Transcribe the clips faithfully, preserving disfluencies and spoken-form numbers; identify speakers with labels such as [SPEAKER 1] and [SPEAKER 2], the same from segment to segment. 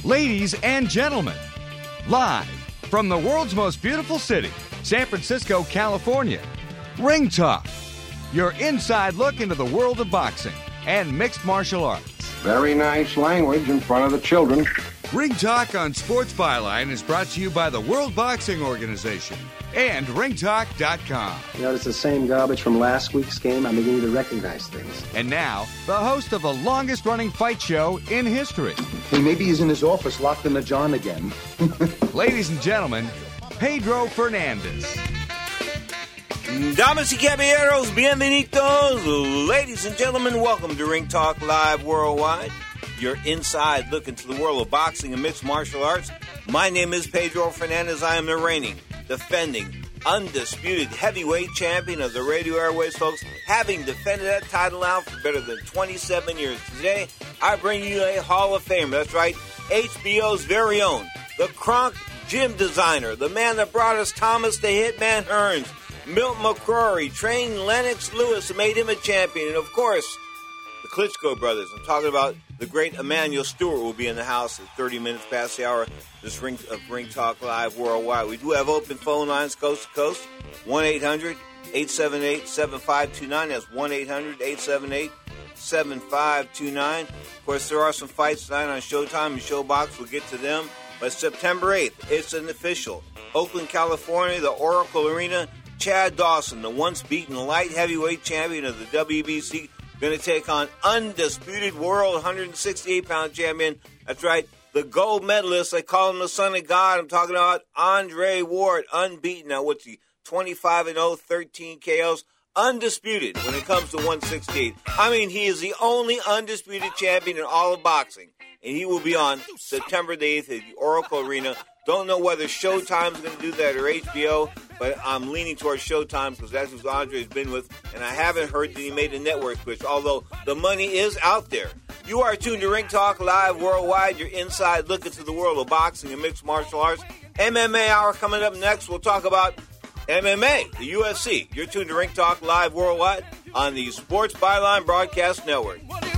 [SPEAKER 1] Ladies and gentlemen, live from the world's most beautiful city, San Francisco, California, Ring Talk, your inside look into the world of boxing and mixed martial arts.
[SPEAKER 2] Very nice language in front of the children.
[SPEAKER 1] Ring Talk on Sports Byline is brought to you by the World Boxing Organization and ring talk dot com.
[SPEAKER 3] You know, it's the same garbage from last week's game. I'm beginning to recognize things.
[SPEAKER 1] And now, the host of the longest-running fight show in history.
[SPEAKER 4] Hey, maybe he's in his office locked in the John again.
[SPEAKER 1] Ladies and gentlemen, Pedro Fernandez.
[SPEAKER 5] Damas y caballeros, bienvenidos. Ladies and gentlemen, welcome to Ring Talk Live Worldwide, your inside look into the world of boxing and mixed martial arts. My name is Pedro Fernandez. I am the reigning, defending, undisputed heavyweight champion of the radio airways, folks, having defended that title now for better than twenty-seven years. Today, I bring you a Hall of Famer. That's right, H B O's very own, the Kronk gym designer, the man that brought us Thomas the Hitman Hearns, Milt McCrory, trained Lennox Lewis, and made him a champion, and of course, the Klitschko brothers. I'm talking about the great Emmanuel Stewart will be in the house at thirty minutes past the hour. This ring of Ring Talk Live Worldwide. We do have open phone lines coast to coast. one eight hundred eight seven eight seven five two nine. That's one eight hundred eight seven eight seven five two nine. Of course, there are some fights tonight on Showtime and Showbox. We'll get to them. But September eighth, it's an official. Oakland, California, the Oracle Arena. Chad Dawson, the once beaten light heavyweight champion of the W B C, going to take on undisputed world one sixty-eight pound champion. That's right, the gold medalist. They call him the son of God. I'm talking about Andre Ward, unbeaten. Now, what's he? twenty-five and oh, thirteen K Os. Undisputed when it comes to one sixty-eight. I mean, he is the only undisputed champion in all of boxing. And he will be on September the eighth at the Oracle Arena. Don't know whether Showtime's going to do that or H B O, but I'm leaning towards Showtime because that's who Andre has been with, and I haven't heard that he made a network switch, although the money is out there. You are tuned to Ring Talk Live Worldwide, your inside look into the world of boxing and mixed martial arts. M M A Hour coming up next. We'll talk about M M A, the U F C. You're tuned to Ring Talk Live Worldwide on the Sports Byline Broadcast Network.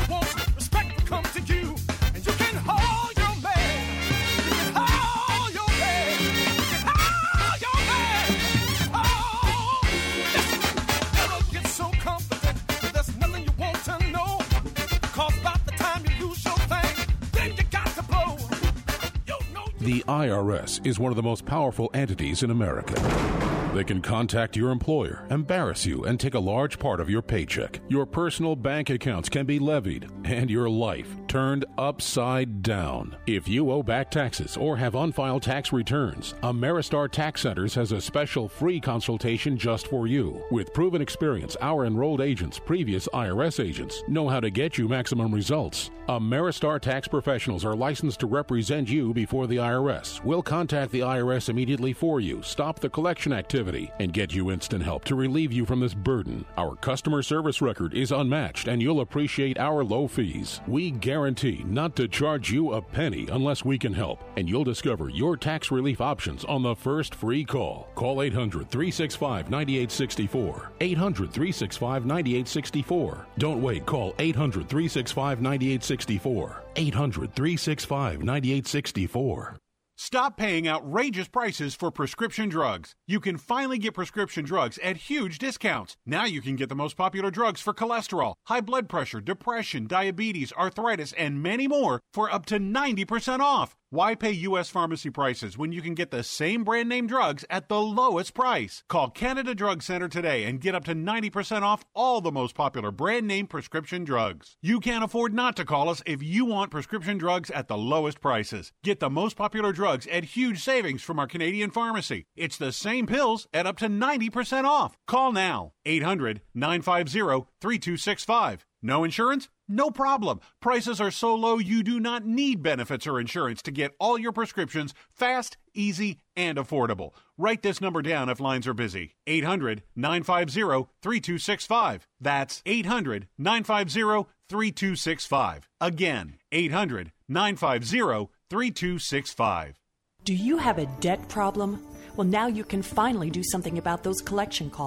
[SPEAKER 6] The I R S is one of the most powerful entities in America. They can contact your employer, embarrass you, and take a large part of your paycheck. Your personal bank accounts can be levied, and your life turned upside down. If you owe back taxes or have unfiled tax returns, Ameristar Tax Centers has a special free consultation just for you. With proven experience, our enrolled agents, previous I R S agents, know how to get you maximum results. Ameristar Tax Professionals are licensed to represent you before the I R S. We'll contact the I R S immediately for you, stop the collection activity, and get you instant help to relieve you from this burden. Our customer service record is unmatched, and you'll appreciate our low fees. We guarantee not to charge you a penny unless we can help, and you'll discover your tax relief options on the first free call. Call eight hundred three six five nine eight six four. eight hundred three six five nine eight six four. Don't wait. Call eight hundred three six five nine eight six four. eight hundred three six five nine eight six four.
[SPEAKER 7] Stop paying outrageous prices for prescription drugs. You can finally get prescription drugs at huge discounts. Now you can get the most popular drugs for cholesterol, high blood pressure, depression, diabetes, arthritis, and many more for up to ninety percent off. Why pay U S pharmacy prices when you can get the same brand name drugs at the lowest price? Call Canada Drug Center today and get up to ninety percent off all the most popular brand name prescription drugs. You can't afford not to call us if you want prescription drugs at the lowest prices. Get the most popular drugs at huge savings from our Canadian pharmacy. It's the same pills at up to ninety percent off. Call now. eight hundred nine five zero three two six five. No insurance? No problem. Prices are so low you do not need benefits or insurance to get all your prescriptions fast, easy, and affordable. Write this number down if lines are busy. eight hundred nine five zero three two six five. That's eight hundred nine five zero three two six five. Again, eight hundred nine five zero three two six five.
[SPEAKER 8] Do you have a debt problem? Well, now you can finally do something about those collection calls.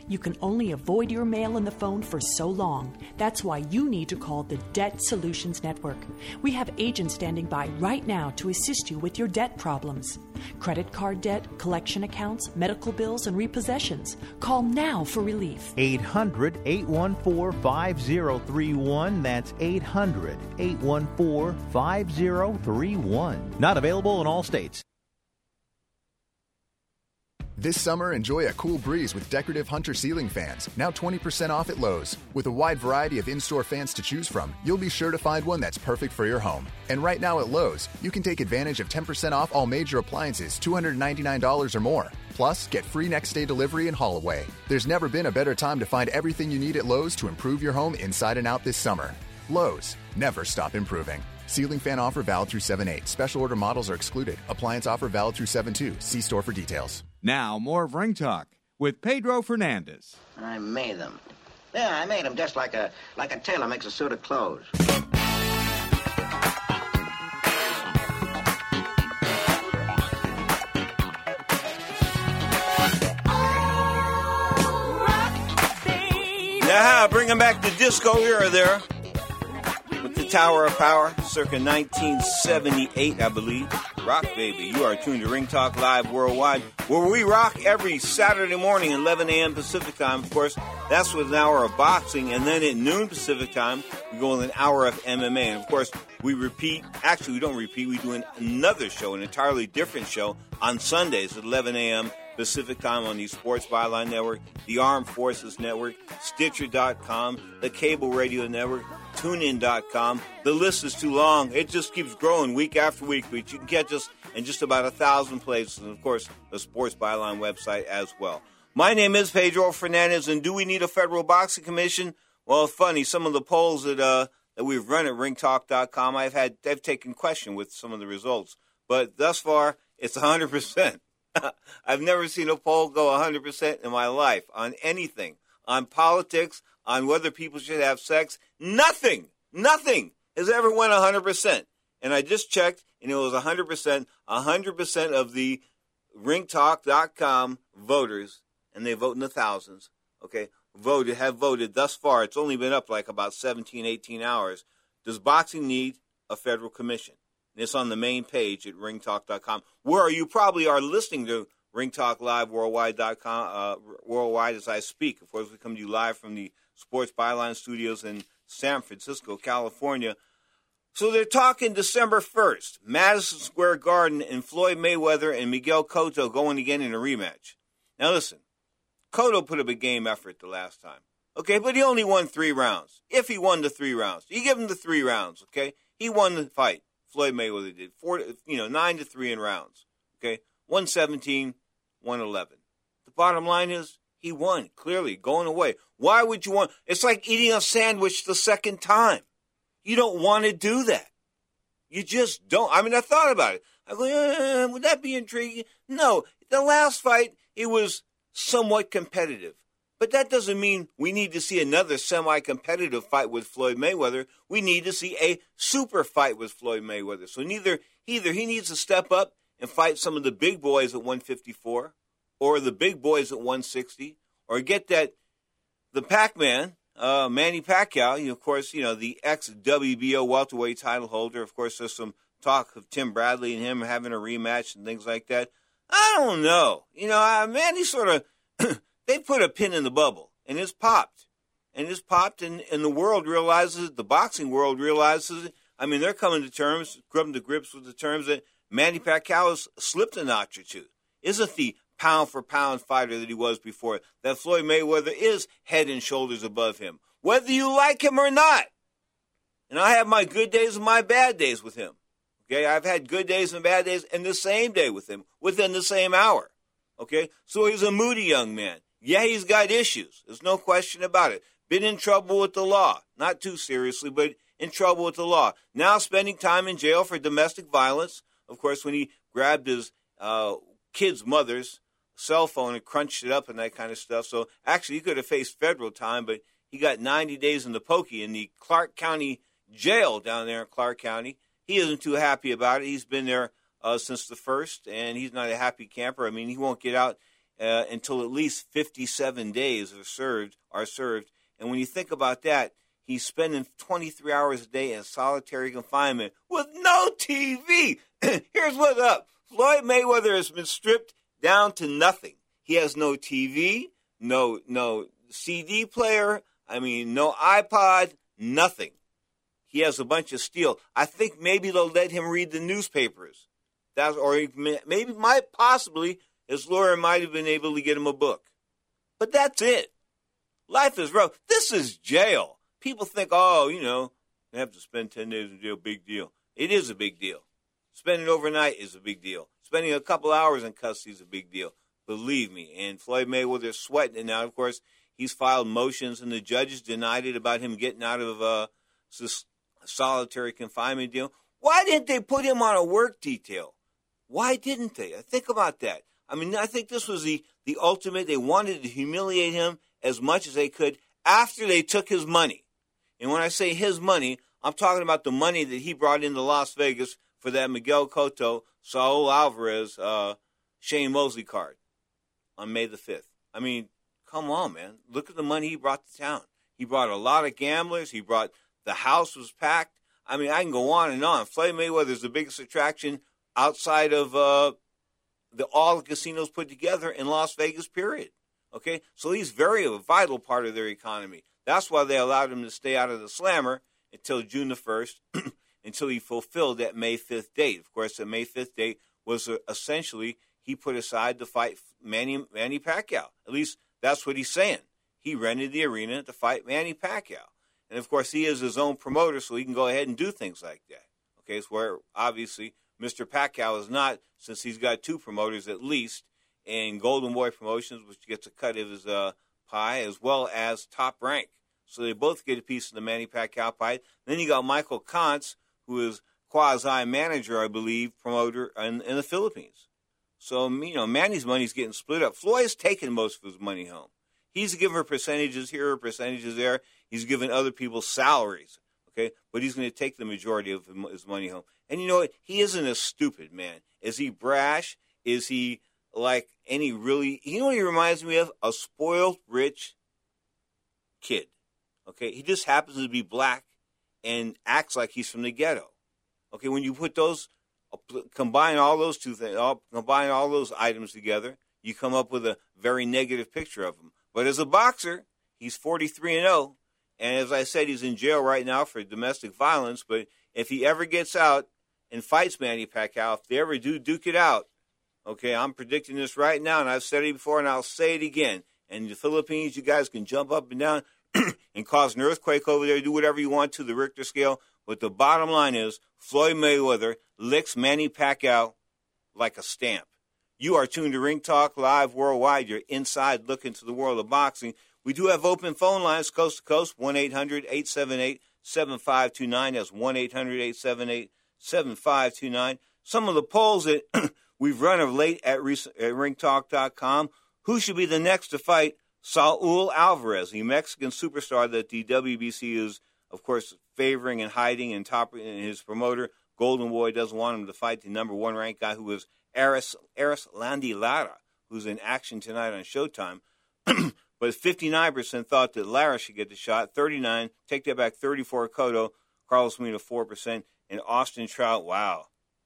[SPEAKER 8] You can only avoid your mail and the phone for so long. That's why you need to call the Debt Solutions Network. We have agents standing by right now to assist you with your debt problems. Credit card debt, collection accounts, medical bills, and repossessions. Call now for relief.
[SPEAKER 9] eight hundred, eight one four, five zero three one. That's eight hundred, eight one four, five zero three one. Not available in all states.
[SPEAKER 10] This summer, enjoy a cool breeze with decorative Hunter ceiling fans, now twenty percent off at Lowe's. With a wide variety of in-store fans to choose from, you'll be sure to find one that's perfect for your home. And right now at Lowe's, you can take advantage of ten percent off all major appliances, two hundred ninety-nine dollars or more. Plus, get free next-day delivery and haul away. There's never been a better time to find everything you need at Lowe's to improve your home inside and out this summer. Lowe's, never stop improving. Ceiling fan offer valid through seven eight. Special order models are excluded. Appliance offer valid through seven two. See store for details.
[SPEAKER 1] Now, more of Ring Talk with Pedro Fernandez.
[SPEAKER 2] I made them. Yeah, I made them just like a like a tailor makes a suit of clothes.
[SPEAKER 5] Now, bringing back the disco era there with the Tower of Power, circa nineteen seventy-eight, I believe. Rock, baby. You are tuned to Ring Talk Live Worldwide, where we rock every Saturday morning at eleven a.m. Pacific Time. Of course, that's with an hour of boxing. And then at noon Pacific Time, we go with an hour of M M A. And, of course, we repeat. Actually, we don't repeat. We do an, another show, an entirely different show, on Sundays at eleven a.m. Pacific Time on the Sports Byline Network, the Armed Forces Network, Stitcher dot com, the Cable Radio Network, tune in dot com. The list is too long. It just keeps growing week after week, but you can catch us in just about a thousand places, and, of course, the Sports Byline website as well. My name is Pedro Fernandez, and do we need a federal boxing commission? Well, funny, some of the polls that uh, that we've run at ring talk dot com, I've had I've taken question with some of the results, but thus far, it's one hundred percent. I've never seen a poll go one hundred percent in my life on anything, on politics, on whether people should have sex. Nothing, nothing has ever went one hundred percent. And I just checked, and it was one hundred percent, one hundred percent of the ring talk dot com voters, and they vote in the thousands, okay, voted, have voted thus far. It's only been up like about seventeen, eighteen hours. Does boxing need a federal commission? And it's on the main page at ring talk dot com, where you probably are listening to Ring Talk Live Worldwide dot com, uh, worldwide as I speak. Of course, we come to you live from the Sports Byline Studios in San Francisco, California. So they're talking December first, Madison Square Garden, and Floyd Mayweather and Miguel Cotto going again in a rematch. Now listen, Cotto put up a game effort the last time, okay, but he only won three rounds. If he won the three rounds, you give him the three rounds, okay? He won the fight. Floyd Mayweather did four, you know, nine to three in rounds. Okay, one seventeen, one eleven. The bottom line is he won clearly, going away. Why would you want? It's like eating a sandwich the second time. You don't want to do that. You just don't. I mean, I thought about it. I go, eh, would that be intriguing? No, the last fight it was somewhat competitive. But that doesn't mean we need to see another semi-competitive fight with Floyd Mayweather. We need to see a super fight with Floyd Mayweather. So neither either he needs to step up and fight some of the big boys at one fifty-four, or the big boys at one sixty, or get that the Pac-Man, uh, Manny Pacquiao. You know, of course, you know the ex-W B O welterweight title holder. Of course, there's some talk of Tim Bradley and him having a rematch and things like that. I don't know. You know, uh, Manny sort of. They put a pin in the bubble, and it's popped. And it's popped, and, and the world realizes it, the boxing world realizes it. I mean, they're coming to terms, coming to grips with the terms that Manny Pacquiao has slipped a notch or two. Isn't the pound-for-pound fighter that he was before, that Floyd Mayweather is head and shoulders above him, whether you like him or not. And I have my good days and my bad days with him. Okay, I've had good days and bad days in the same day with him, within the same hour. Okay, so he's a moody young man. Yeah, he's got issues. There's no question about it. Been in trouble with the law. Not too seriously, but in trouble with the law. Now spending time in jail for domestic violence. Of course, when he grabbed his uh, kid's mother's cell phone and crunched it up and that kind of stuff. So actually, he could have faced federal time, but he got ninety days in the pokey in the Clark County jail down there in Clark County. He isn't too happy about it. He's been there uh, since the first, and he's not a happy camper. I mean, he won't get out uh, until at least fifty-seven days are served. Are served, and when you think about that, he's spending twenty-three hours a day in solitary confinement with no T V. Here's what's up: Floyd Mayweather has been stripped down to nothing. He has no T V, no no C D player. I mean, no iPod, nothing. He has a bunch of steel. I think maybe they'll let him read the newspapers. That's, or he may, maybe might possibly his lawyer might have been able to get him a book. But that's it. Life is rough. This is jail. People think, oh, you know, they have to spend ten days in jail, big deal. It is a big deal. Spending overnight is a big deal. Spending a couple hours in custody is a big deal. Believe me. And Floyd Mayweather's sweating it now. Of course, he's filed motions, and the judges denied it about him getting out of uh, this solitary confinement deal. Why didn't they put him on a work detail? Why didn't they? Think about that. I mean, I think this was the, the ultimate. They wanted to humiliate him as much as they could after they took his money. And when I say his money, I'm talking about the money that he brought into Las Vegas for that Miguel Cotto, Saul Alvarez, uh, Shane Mosley card on May the fifth. I mean, come on, man. Look at the money he brought to town. He brought a lot of gamblers. He brought the house was packed. I mean, I can go on and on. Floyd Mayweather is the biggest attraction outside of uh, the all the casinos put together in Las Vegas, period. Okay? So he's very a vital part of their economy. That's why they allowed him to stay out of the slammer until June the first, until he fulfilled that May fifth date. Of course, the May fifth date was uh, essentially he put aside to fight Manny, Manny Pacquiao. At least that's what he's saying. He rented the arena to fight Manny Pacquiao. And, of course, he is his own promoter, so he can go ahead and do things like that. Okay, it's where, obviously, Mister Pacquiao is not, since he's got two promoters at least, and Golden Boy Promotions, which gets a cut of his uh, pie, as well as Top Rank. So they both get a piece of the Manny Pacquiao pie. Then you got Michael Kantz, who is quasi-manager, I believe, promoter in, in the Philippines. So, you know, Manny's money's getting split up. Floyd's taking most of his money home. He's giving her percentages here, percentages there. He's giving other people salaries, okay? But he's going to take the majority of his money home. And you know what? He isn't a stupid man. Is he brash? Is he like any really, you know what he reminds me of? A spoiled, rich kid, okay? He just happens to be black and acts like he's from the ghetto, okay? When you put those, combine all those two things, all, combine all those items together, you come up with a very negative picture of him. But as a boxer, he's forty-three and oh. And as I said, he's in jail right now for domestic violence. But if he ever gets out and fights Manny Pacquiao, if they ever do duke it out, okay, I'm predicting this right now, and I've said it before, and I'll say it again. And in the Philippines, you guys can jump up and down and cause an earthquake over there, do whatever you want to the Richter scale. But the bottom line is Floyd Mayweather licks Manny Pacquiao like a stamp. You are tuned to Ring Talk Live Worldwide, your inside look into the world of boxing. We do have open phone lines coast to coast, one eight hundred eight seven eight seven five two nine. That's one eight hundred eight seven eight seven five two nine. Some of the polls that we've run of late at, at ring talk dot com. Who should be the next to fight Saul Alvarez, the Mexican superstar that the W B C is, of course, favoring and hiding, and top and his promoter, Golden Boy, doesn't want him to fight the number one ranked guy who is Aris, Aris Landy Lara, who's in action tonight on Showtime. But fifty-nine percent thought that Lara should get the shot. thirty-nine, take that back, thirty-four Cotto, Carlos Medina four percent, and Austin Trout, wow,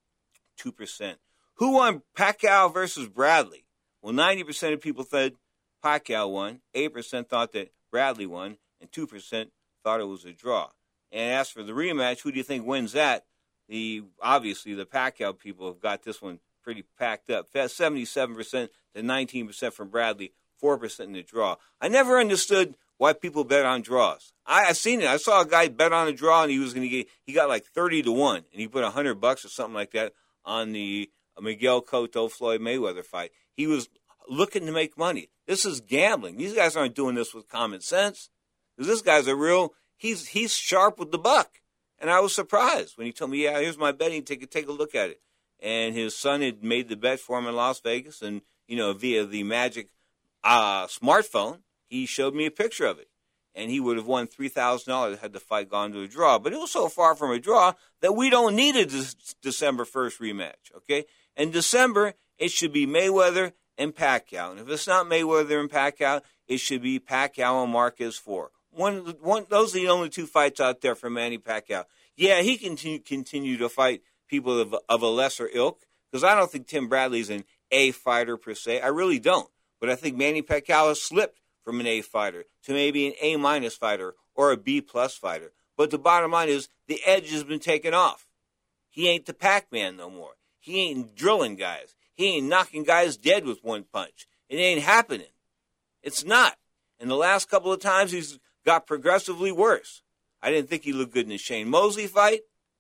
[SPEAKER 5] two percent. Who won Pacquiao versus Bradley? Well, ninety percent of people said Pacquiao won, eight percent thought that Bradley won, and two percent thought it was a draw. And as for the rematch, who do you think wins that? The Obviously, the Pacquiao people have got this one pretty packed up. seventy-seven percent to nineteen percent from Bradley, four percent in the draw. I never understood why people bet on draws. I, I've seen it. I saw a guy bet on a draw, and he was going to get, he got like thirty to one, and he put one hundred bucks or something like that on the Miguel Cotto Floyd Mayweather fight. He was looking to make money. This is gambling. These guys aren't doing this with common sense. This guy's a real, he's he's sharp with the buck. And I was surprised when he told me, yeah, here's my betting ticket, take a look at it. And his son had made the bet for him in Las Vegas, and, you know, via the magic uh, smartphone, he showed me a picture of it. And he would have won three thousand dollars had the fight gone to a draw. But it was so far from a draw that we don't need a de- December first rematch, okay? In December, it should be Mayweather and Pacquiao. And if it's not Mayweather and Pacquiao, it should be Pacquiao and Marquez four. One, one, those are the only two fights out there for Manny Pacquiao. Yeah, he can continue, continue to fight people of, of a lesser ilk, because I don't think Tim Bradley's an A fighter per se. I really don't. But I think Manny Pacquiao has slipped from an A fighter to maybe an A-minus fighter or a B-plus fighter. But the bottom line is the edge has been taken off. He ain't the Pac-Man no more. He ain't drilling guys. He ain't knocking guys dead with one punch. It ain't happening. It's not. And the last couple of times he's got progressively worse. I didn't think he looked good in the Shane Mosley fight,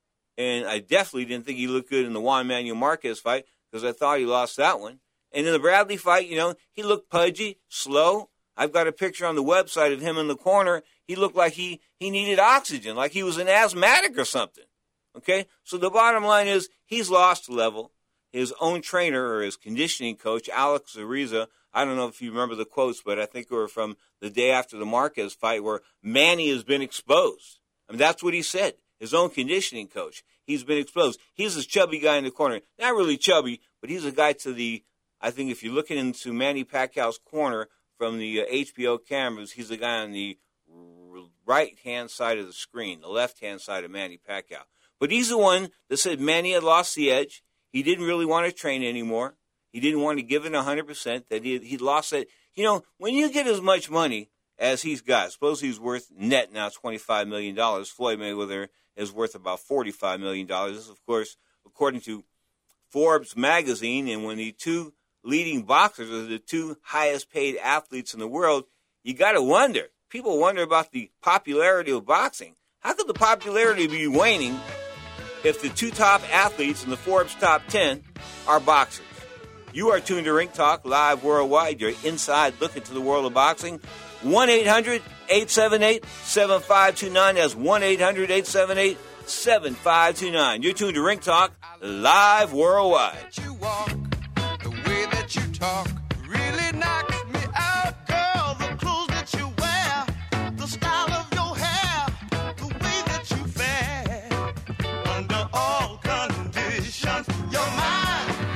[SPEAKER 5] and I definitely didn't think he looked good in the Juan Manuel Marquez fight because I thought he lost that one. And in the Bradley fight, you know, he looked pudgy, slow. I've got a picture on the website of him in the corner. He looked like he, he needed oxygen, like he was an asthmatic or something. Okay? So the bottom line is he's lost level. His own trainer or his conditioning coach, Alex Ariza, I don't know if you remember the quotes, but I think they were from the day after the Marquez fight where Manny has been exposed. I mean, that's what he said. His own conditioning coach. He's been exposed. He's this chubby guy in the corner. Not really chubby, but he's a guy to the, I think if you're looking into Manny Pacquiao's corner from the uh, H B O cameras, he's the guy on the r- right-hand side of the screen, the left-hand side of Manny Pacquiao. But he's the one that said Manny had lost the edge. He didn't really want to train anymore. He didn't want to give it one hundred percent, that he he lost it. You know, when you get as much money as he's got, suppose he's worth net now twenty-five million dollars. Floyd Mayweather is worth about forty-five million dollars. This is, of course, according to Forbes magazine. And when the two leading boxers are the two highest paid athletes in the world, you got to wonder. People wonder about the popularity of boxing. How could the popularity be waning if the two top athletes in the Forbes top ten are boxers? You are tuned to Ring Talk Live Worldwide, your inside look into the world of boxing. one eight hundred eight seven eight seven five two nine. That's one eight hundred eight seven eight seven five two nine. You're tuned to Ring Talk Live Worldwide.
[SPEAKER 11] You walk, the way that you talk really knocks me out, girl. The clothes that you wear, the style of your hair, the way that you fare. Under all conditions, you're mine.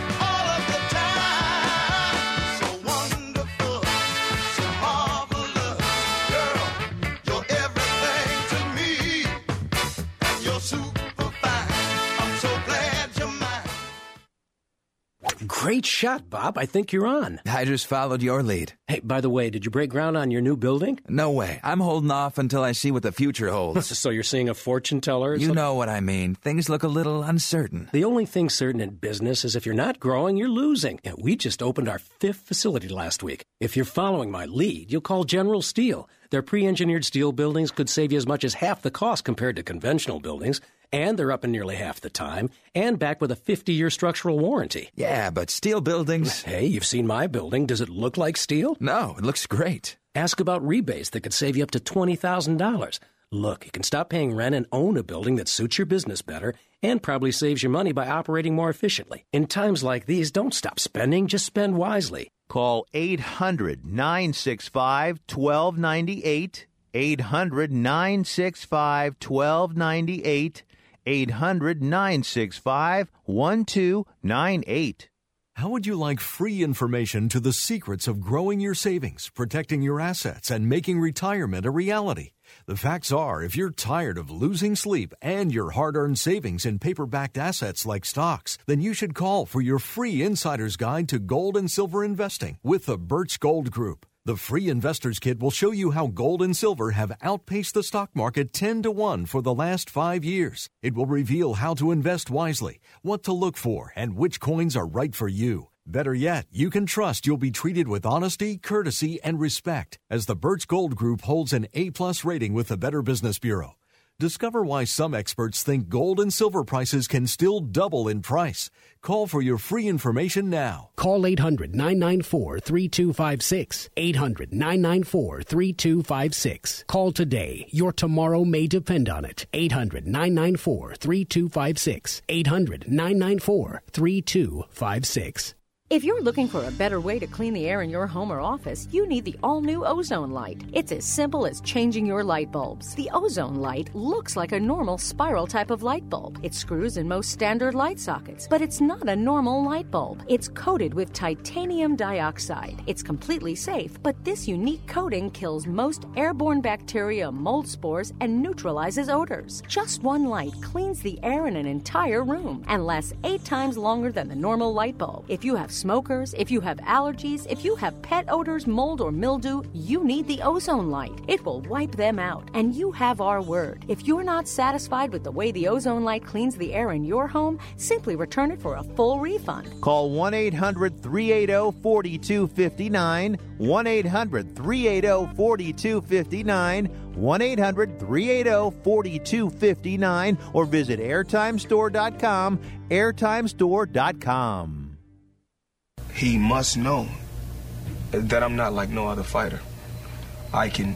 [SPEAKER 12] Great shot, Bob. I think you're on.
[SPEAKER 13] I just followed your lead.
[SPEAKER 12] Hey, by the way, did you break ground on your new building?
[SPEAKER 13] No way. I'm holding off until I see what the future holds.
[SPEAKER 12] So you're seeing a fortune teller? Or
[SPEAKER 13] you
[SPEAKER 12] something?
[SPEAKER 13] know what I mean. Things look a little uncertain.
[SPEAKER 12] The only thing certain in business is if you're not growing, you're losing. And we just opened our fifth facility last week. If you're following my lead, you'll call General Steel. Their pre-engineered steel buildings could save you as much as half the cost compared to conventional buildings. And they're up in nearly half the time, and back with a fifty-year structural warranty.
[SPEAKER 13] Yeah, but steel buildings...
[SPEAKER 12] Hey, you've seen my building. Does it look like steel?
[SPEAKER 13] No, it looks great.
[SPEAKER 12] Ask about rebates that could save you up to twenty thousand dollars. Look, you can stop paying rent and own a building that suits your business better and probably saves you money by operating more efficiently. In times like these, don't stop spending, just spend wisely.
[SPEAKER 9] Call eight hundred nine six five one two nine eight, eight hundred nine six five one two nine eight, eight hundred nine six five one two nine eight.
[SPEAKER 14] How would you like free information to the secrets of growing your savings, protecting your assets, and making retirement a reality? The facts are, if you're tired of losing sleep and your hard-earned savings in paper-backed assets like stocks, then you should call for your free Insider's Guide to Gold and Silver Investing with the Birch Gold Group. The free Investor's Kit will show you how gold and silver have outpaced the stock market ten to one for the last five years. It will reveal how to invest wisely, what to look for, and which coins are right for you. Better yet, you can trust you'll be treated with honesty, courtesy, and respect, as the Birch Gold Group holds an A-plus rating with the Better Business Bureau. Discover why some experts think gold and silver prices can still double in price. Call for your free information now.
[SPEAKER 15] Call eight hundred nine nine four three two five six. eight hundred nine nine four three two five six. Call today. Your tomorrow may depend on it. eight hundred nine nine four three two five six. eight hundred nine nine four three two five six.
[SPEAKER 16] If you're looking for a better way to clean the air in your home or office, you need the all-new Ozone Light. It's as simple as changing your light bulbs. The Ozone Light looks like a normal spiral type of light bulb. It screws in most standard light sockets, but it's not a normal light bulb. It's coated with titanium dioxide. It's completely safe, but this unique coating kills most airborne bacteria, mold spores, and neutralizes odors. Just one light cleans the air in an entire room and lasts eight times longer than the normal light bulb. If you have smokers, if you have allergies, if you have pet odors, mold, or mildew, you need the Ozone Light. It will wipe them out, and you have our word. If you're not satisfied with the way the Ozone Light cleans the air in your home, simply return it for a full refund.
[SPEAKER 9] Call one eight hundred three eight zero four two five nine, one eight hundred three eight zero four two five nine, one eight hundred three eight zero four two five nine, or visit airtime store dot com, airtime store dot com.
[SPEAKER 17] He must know that I'm not like no other fighter. I can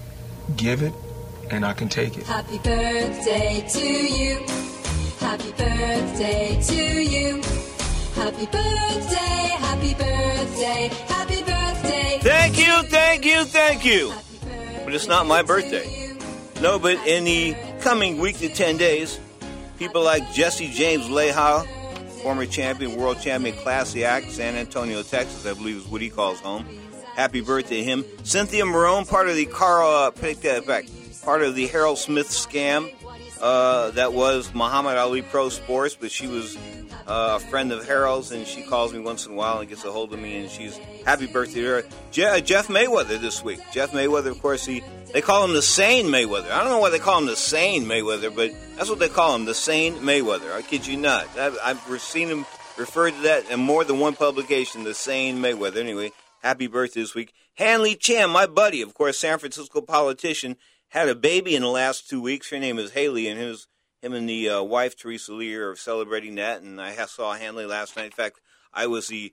[SPEAKER 17] give it and I can take it.
[SPEAKER 18] Happy birthday to you. Happy birthday to you. Happy birthday, happy birthday, happy birthday.
[SPEAKER 5] Thank you, thank you, thank you. But it's not my birthday. No, but in the coming week to ten days, people like Jesse James Leha, former champion, world champion, classy act, San Antonio, Texas, I believe is what he calls home. Happy birthday to him. Cynthia Marone, part of the Carl, uh, take that back, part of the Harold Smith scam uh, that was Muhammad Ali Pro Sports, but she was uh, a friend of Harold's, and she calls me once in a while and gets a hold of me, and she's happy birthday to her. Je- Jeff Mayweather this week. Jeff Mayweather, of course, he they call him the Sane Mayweather. I don't know why they call him the Sane Mayweather, but that's what they call him, the Sane Mayweather. I kid you not. I've, I've seen him referred to that in more than one publication, the Sane Mayweather. Anyway, happy birthday this week. Hanley Chan, my buddy, of course, San Francisco politician, had a baby in the last two weeks. Her name is Haley, and his, him and the uh, wife, Teresa Lee, are celebrating that. And I saw Hanley last night. In fact, I was the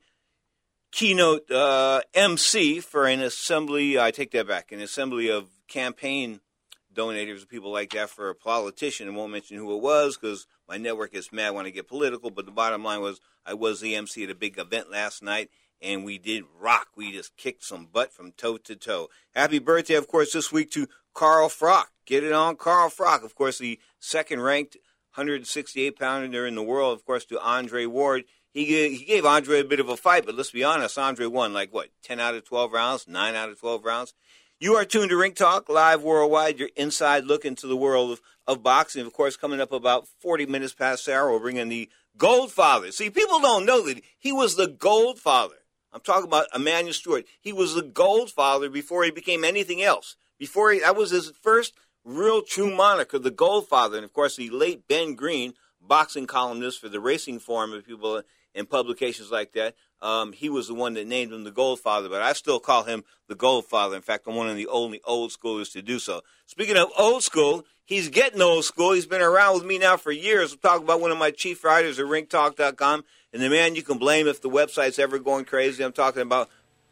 [SPEAKER 5] keynote uh, M C for an assembly, I take that back, an assembly of campaign donators, people like that for a politician. I won't mention who it was because my network gets mad when I get political, but the bottom line was I was the M C at a big event last night, and we did rock. We just kicked some butt from toe to toe. Happy birthday, of course, this week to Carl Froch. Get it on, Carl Froch. Of course, the second-ranked one sixty-eight pounder in the world, of course, to Andre Ward. He gave, he gave Andre a bit of a fight, but let's be honest, Andre won like, what, ten out of twelve rounds, nine out of twelve rounds? You are tuned to Ring Talk, live worldwide, your inside look into the world of, of boxing. Of course, coming up about forty minutes past the hour, we'll bring in the Goldfather. See, people don't know that he was the Goldfather. I'm talking about Emmanuel Stewart. He was the Goldfather before he became anything else. Before he, that was his first real true moniker, the Goldfather. And, of course, the late Ben Green, boxing columnist for the Racing Forum of people in publications like that, um, he was the one that named him the Goldfather. But I still call him the Goldfather. In fact, I'm one of the only old schoolers to do so. Speaking of old school, he's getting old school. He's been around with me now for years. I'm talking about one of my chief writers at ring talk dot com. And the man you can blame if the website's ever going crazy. I'm talking about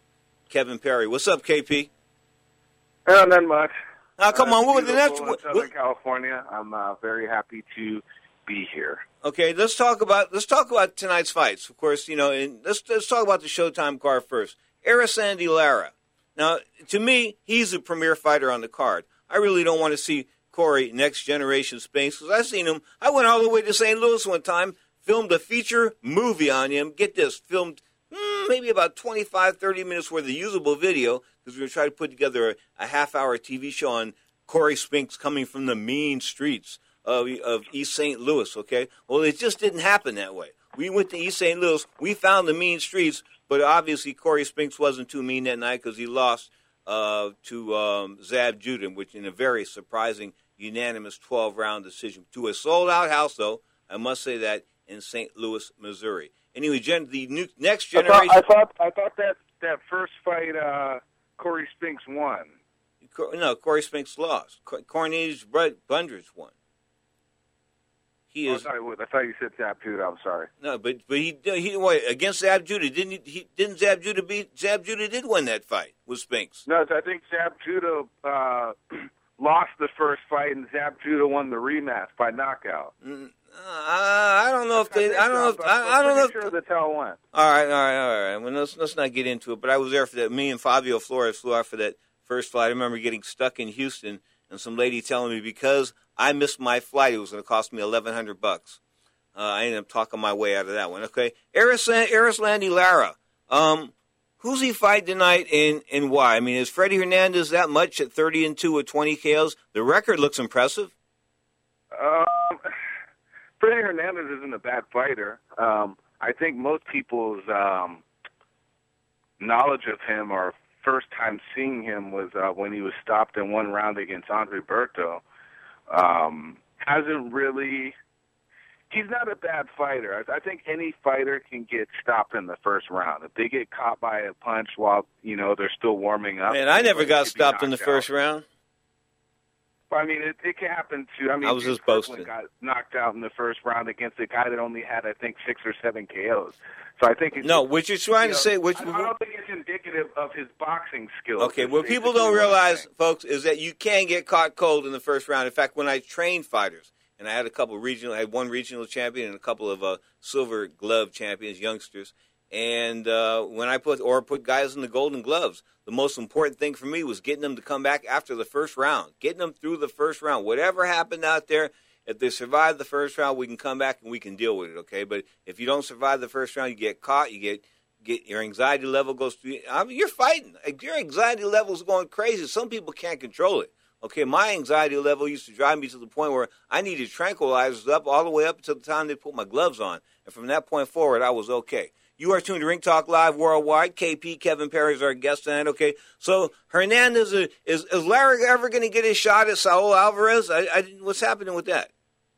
[SPEAKER 5] Kevin Perry. What's up, K P?
[SPEAKER 19] Uh, not much.
[SPEAKER 5] Now, come
[SPEAKER 19] uh,
[SPEAKER 5] on. What was the next?
[SPEAKER 19] In
[SPEAKER 5] What,
[SPEAKER 19] Southern
[SPEAKER 5] what?
[SPEAKER 19] California. I'm uh, very happy to be here.
[SPEAKER 5] Okay, let's talk about let's talk about tonight's fights. Of course, you know, and let's let's talk about the Showtime card first. Erislandy Lara. Now, to me, he's the premier fighter on the card. I really don't want to see Corey Next Generation Spinks because I've seen him. I went all the way to Saint Louis one time. Filmed a feature movie on him. Get this, filmed mm, maybe about twenty-five, thirty minutes worth of usable video because we were trying to put together a, a half-hour T V show on Corey Spinks coming from the mean streets of, of East Saint Louis, okay? Well, it just didn't happen that way. We went to East Saint Louis. We found the mean streets, but obviously Corey Spinks wasn't too mean that night because he lost uh, to um, Zab Judah, which in a very surprising, unanimous twelve-round decision. To a sold-out house, though, I must say that, in Saint Louis, Missouri. Anyway, gen- the new, next generation.
[SPEAKER 19] I thought, I thought I thought that that first fight, uh, Corey Spinks won.
[SPEAKER 5] No, Corey Spinks lost. Cornelius Bundrich won. He
[SPEAKER 19] oh,
[SPEAKER 5] is.
[SPEAKER 19] I thought, was, I thought you said Zab Judah. I'm sorry.
[SPEAKER 5] No, but but he he wait, against Zab Judah didn't he, he? Didn't Zab Judah beat Zab Judah? Did win that fight with Spinks?
[SPEAKER 19] No, I think Zab Judah uh, lost the first fight, and Zab Judah won the rematch by knockout.
[SPEAKER 5] Mm, Uh, I don't know if they. I don't know. If,
[SPEAKER 19] I'm
[SPEAKER 5] I, I don't know. If,
[SPEAKER 19] sure that's how it went.
[SPEAKER 5] all right, all right, all right. Well, let's let's not get into it. But I was there for that. Me and Fabio Flores flew out for that first flight. I remember getting stuck in Houston and some lady telling me because I missed my flight, it was going to cost me eleven hundred bucks. Uh, I ended up talking my way out of that one. Okay, Erislan- Erislandy Lara. Um, who's he fight tonight, and and why? I mean, is Freddie Hernandez that much at thirty and two with twenty K Os? The record looks impressive.
[SPEAKER 19] Um, Freddie Hernandez isn't a bad fighter. Um, I think most people's um, knowledge of him or first time seeing him was uh, when he was stopped in one round against Andre Berto. Um, hasn't really... He's not a bad fighter. I, I think any fighter can get stopped in the first round. If they get caught by a punch while, you know, they're still warming up.
[SPEAKER 5] Man, I never got stopped in the first
[SPEAKER 19] out.
[SPEAKER 5] round.
[SPEAKER 19] I mean, it, it can happen too. I mean,
[SPEAKER 5] I was
[SPEAKER 19] James
[SPEAKER 5] just boasting.
[SPEAKER 19] Kirkland got knocked out in the first round against a guy that only had, I think, six or seven K Os. So I think it's
[SPEAKER 5] no. What you're trying
[SPEAKER 19] you
[SPEAKER 5] to
[SPEAKER 19] know,
[SPEAKER 5] say? Which
[SPEAKER 19] I, I don't think it's indicative of his boxing skills.
[SPEAKER 5] okay,
[SPEAKER 19] It's
[SPEAKER 5] what people
[SPEAKER 19] basically
[SPEAKER 5] don't
[SPEAKER 19] what I'm
[SPEAKER 5] realize,
[SPEAKER 19] saying.
[SPEAKER 5] folks, is that you can get caught cold in the first round. In fact, when I trained fighters, and I had a couple of regional, I had one regional champion and a couple of uh, silver glove champions, youngsters. And uh, when I put or put guys in the golden gloves, the most important thing for me was getting them to come back after the first round, getting them through the first round. Whatever happened out there, if they survive the first round, we can come back and we can deal with it, okay? But if you don't survive the first round, you get caught, you get get your anxiety level goes through. I mean, you're fighting. Your anxiety level is going crazy. Some people can't control it. Okay, my anxiety level used to drive me to the point where I needed tranquilizers up all the way up until the time they put my gloves on. And from that point forward, I was okay. You are tuned to Ring Talk Live Worldwide. K P, Kevin Perry is our guest tonight. Okay, so Hernandez, is, is, is Lara ever going to get his shot at Saul Alvarez? I, I, what's happening with that?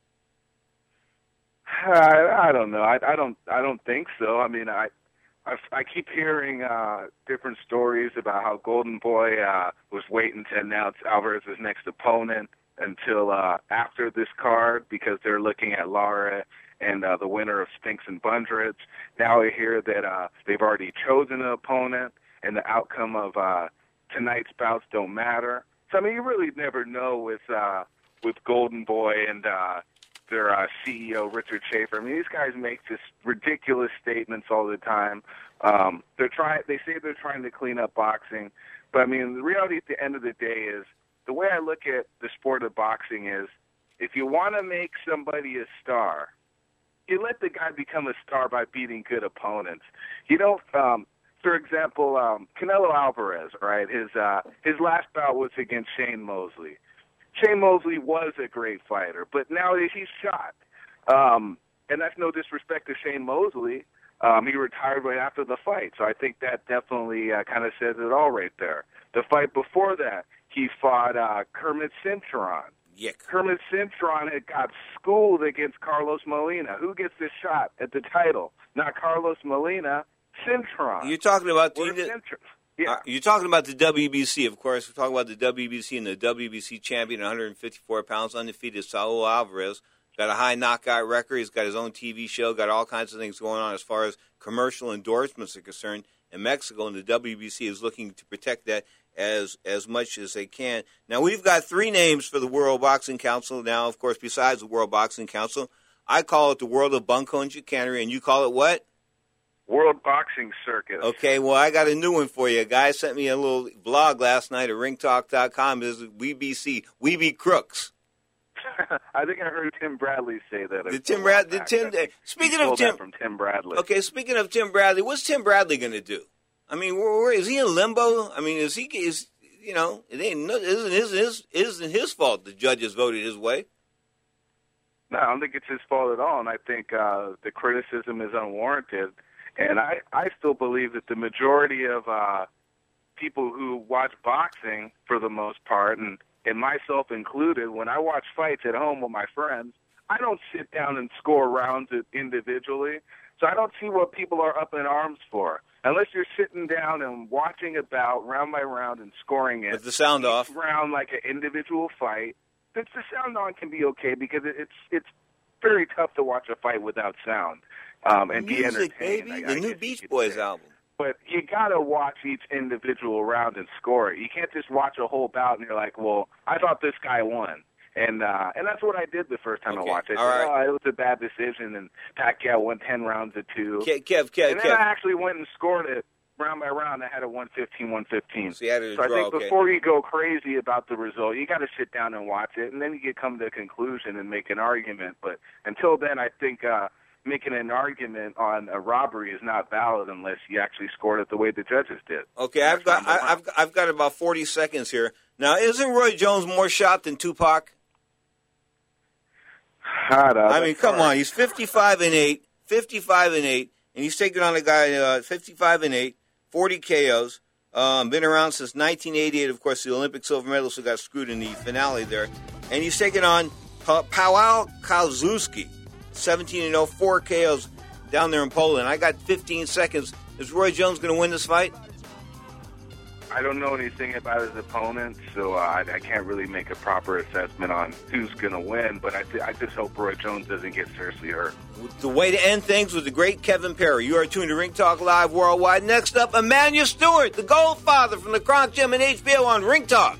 [SPEAKER 19] I, I don't know. I, I don't. I don't think so. I mean, I, I, I keep hearing uh, different stories about how Golden Boy uh, was waiting to announce Alvarez's next opponent until uh, after this card because they're looking at Lara and uh, the winner of Spinks and Bundreds. Now I hear that uh, they've already chosen an opponent, and the outcome of uh, tonight's bouts don't matter. So I mean, you really never know with uh, with Golden Boy and uh, their uh, C E O Richard Schaefer. I mean, these guys make just ridiculous statements all the time. Um, they're trying. They say they're trying to clean up boxing, but I mean, the reality at the end of the day is the way I look at the sport of boxing is if you want to make somebody a star, you let the guy become a star by beating good opponents. You don't, um, for example, um, Canelo Alvarez, right? His uh, his last bout was against Shane Mosley. Shane Mosley was a great fighter, but now he's shot. Um, and that's no disrespect to Shane Mosley. Um, he retired right after the fight, so I think that definitely uh, kind of says it all right there. The fight before that, he fought uh, Kermit Cintron.
[SPEAKER 5] Yick.
[SPEAKER 19] Kermit Cintron had got schooled against Carlos Molina. Who gets the shot at the title? Not Carlos Molina, Cintron.
[SPEAKER 5] You're talking about the,
[SPEAKER 19] Cintron. Yeah.
[SPEAKER 5] uh, you're talking about the W B C, of course. We're talking about the W B C and the W B C champion, one hundred fifty-four pounds, undefeated Saul Alvarez. Got a high knockout record. He's got his own T V show. Got all kinds of things going on as far as commercial endorsements are concerned in Mexico, and the W B C is looking to protect that as as much as they can. Now, we've got three names for the World Boxing Council now, of course, besides the World Boxing Council. I call it the World of Bunko and Chicanery, and you call it what?
[SPEAKER 19] World Boxing Circus.
[SPEAKER 5] Okay, well, I got a new one for you. A guy sent me a little blog last night at ring talk dot com. This is We B C, We Be Crooks.
[SPEAKER 19] I think I heard Tim Bradley say that.
[SPEAKER 5] Did Tim Bradley? Did Tim? Speaking of Tim,
[SPEAKER 19] from Tim Bradley.
[SPEAKER 5] Okay, speaking of Tim Bradley, what's Tim Bradley going to do? I mean, where, where is he in limbo? I mean, is he is you know it ain't no, isn't his his isn't his fault the judges voted his way.
[SPEAKER 19] No, I don't think it's his fault at all, and I think uh, the criticism is unwarranted. And I, I still believe that the majority of uh, people who watch boxing, for the most part, and, and myself included, when I watch fights at home with my friends, I don't sit down and score rounds individually. So I don't see what people are up in arms for. Unless you're sitting down and watching a bout round by round and scoring it.
[SPEAKER 5] With the sound off.
[SPEAKER 19] Round like an individual fight. The, the sound on can be okay because it, it's it's very tough to watch a fight without sound. Um, and
[SPEAKER 5] Music,
[SPEAKER 19] be entertained.
[SPEAKER 5] baby.
[SPEAKER 19] I,
[SPEAKER 5] the
[SPEAKER 19] I
[SPEAKER 5] new Beach Boys album.
[SPEAKER 19] But you got to watch each individual round and score it. You can't just watch a whole bout and you're like, well, I thought this guy won. And uh, and that's what I did the first time
[SPEAKER 5] Okay.
[SPEAKER 19] I watched it. I
[SPEAKER 5] All
[SPEAKER 19] said,
[SPEAKER 5] right.
[SPEAKER 19] oh, it was a bad decision, and Pacquiao won ten rounds to two.
[SPEAKER 5] Kev, Kev, Kev,
[SPEAKER 19] and then
[SPEAKER 5] Kev.
[SPEAKER 19] I actually went and scored it round by round. I had a one fifteen, one fifteen.
[SPEAKER 5] So you had it a
[SPEAKER 19] So I
[SPEAKER 5] draw,
[SPEAKER 19] think
[SPEAKER 5] okay.
[SPEAKER 19] before you go crazy about the result, you got to sit down and watch it, and then you can come to a conclusion and make an argument. But until then, I think uh, making an argument on a robbery is not valid unless you actually scored it the way the judges did.
[SPEAKER 5] Okay, I've got I, I've I've got about forty seconds here. Now, isn't Roy Jones more shot than Tupac? I mean, come on. He's fifty-five and eight, fifty-five and eight, and he's taking on a guy uh, fifty-five and eight, forty K Os. Um, been around since nineteen eighty-eight. Of course, the Olympic silver medalist who got screwed in the finale there, and he's taking on pa- Paweł Kalszewski, seventeen and oh, four K Os down there in Poland. I got fifteen seconds. Is Roy Jones going to win this fight?
[SPEAKER 19] I don't know anything about his opponent, so uh, I, I can't really make a proper assessment on who's going to win, but I, th- I just hope Roy Jones doesn't get seriously hurt.
[SPEAKER 5] The way to end things with the great Kevin Perry. You are tuned to Ring Talk Live Worldwide. Next up, Emmanuel Stewart, the Goldfather from the Kronk Gym and H B O on Ring Talk.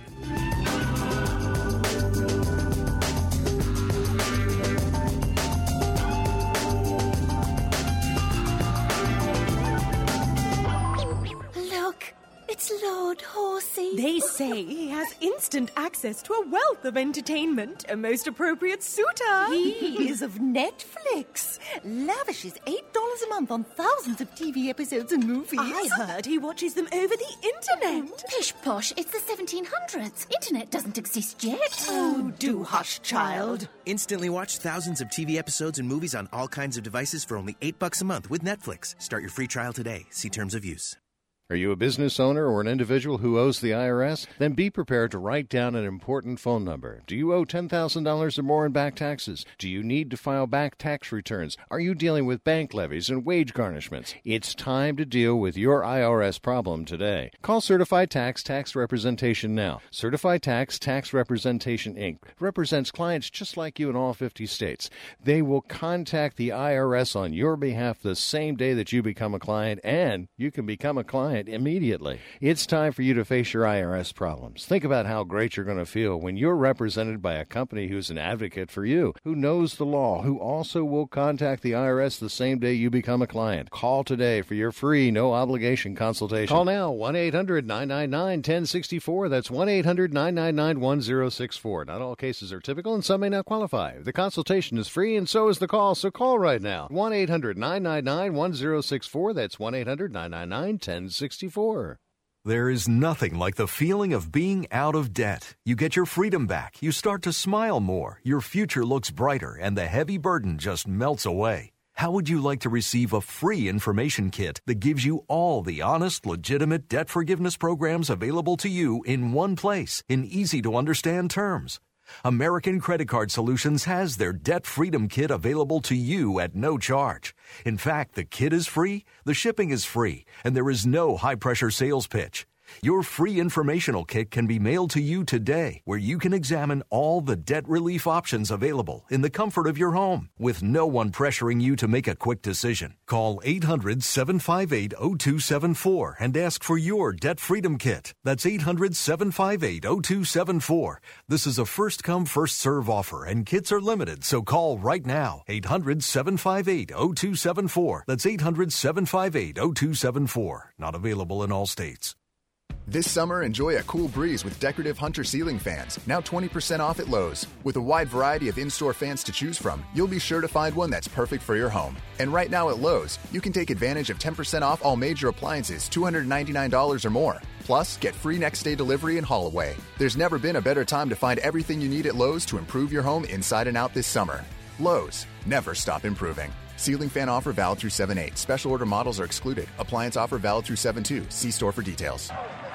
[SPEAKER 20] Look, it's Lord Horsey.
[SPEAKER 21] They say he has instant access to a wealth of entertainment, a most appropriate suitor.
[SPEAKER 20] He is of Netflix. Lavishes eight dollars a month on thousands of T V episodes and movies.
[SPEAKER 21] I heard he watches them over the internet.
[SPEAKER 20] Pish posh, it's the seventeen hundreds. Internet doesn't exist yet.
[SPEAKER 21] Oh, do hush, child.
[SPEAKER 22] Instantly watch thousands of T V episodes and movies on all kinds of devices for only eight bucks a month with Netflix. Start your free trial today. See terms of use.
[SPEAKER 23] Are you a business owner or an individual who owes the I R S? Then be prepared to write down an important phone number. Do you owe ten thousand dollars or more in back taxes? Do you need to file back tax returns? Are you dealing with bank levies and wage garnishments? It's time to deal with your I R S problem today. Call Certified Tax Tax Representation now. Certified Tax Tax Representation, Incorporated represents clients just like you in all fifty states. They will contact the I R S on your behalf the same day that you become a client, and you can become a client immediately. It's time for you to face your I R S problems. Think about how great you're going to feel when you're represented by a company who's an advocate for you, who knows the law, who also will contact the I R S the same day you become a client. Call today for your free, no-obligation consultation. Call now, one eight hundred nine nine nine one zero six four. That's one eight hundred nine nine nine one zero six four. Not all cases are typical, and some may not qualify. The consultation is free, and so is the call, so call right now. one eight hundred nine nine nine one zero six four. That's one eight hundred nine nine nine one zero six four.
[SPEAKER 14] There is nothing like the feeling of being out of debt. You get your freedom back, you start to smile more, your future looks brighter, and the heavy burden just melts away. How would you like to receive a free information kit that gives you all the honest, legitimate debt forgiveness programs available to you in one place, in easy-to-understand terms? American Credit Card Solutions has their Debt Freedom Kit available to you at no charge. In fact, the kit is free, the shipping is free, and there is no high-pressure sales pitch. Your free informational kit can be mailed to you today, where you can examine all the debt relief options available in the comfort of your home, with no one pressuring you to make a quick decision. Call eight hundred seven five eight zero two seven four and ask for your Debt Freedom Kit. That's eight hundred seven five eight zero two seven four. This is a first-come, first-serve offer, and kits are limited, so call right now. eight hundred seven five eight zero two seven four. That's eight hundred seven five eight zero two seven four. Not available in all states.
[SPEAKER 10] This summer, enjoy a cool breeze with decorative Hunter ceiling fans, now twenty percent off at Lowe's. With a wide variety of in-store fans to choose from, you'll be sure to find one that's perfect for your home. And right now at Lowe's, you can take advantage of ten percent off all major appliances, two hundred ninety-nine dollars or more. Plus, get free next-day delivery and haul away. There's never been a better time to find everything you need at Lowe's to improve your home inside and out this summer. Lowe's, never stop improving. Ceiling fan offer valid through seven eight. Special order models are excluded. Appliance offer valid through seven two. See store for details.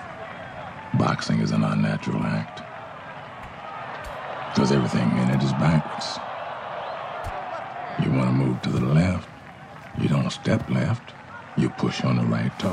[SPEAKER 24] Boxing is an unnatural act because everything in it is backwards. You want to move to the left, you don't step left, you push on the right toe.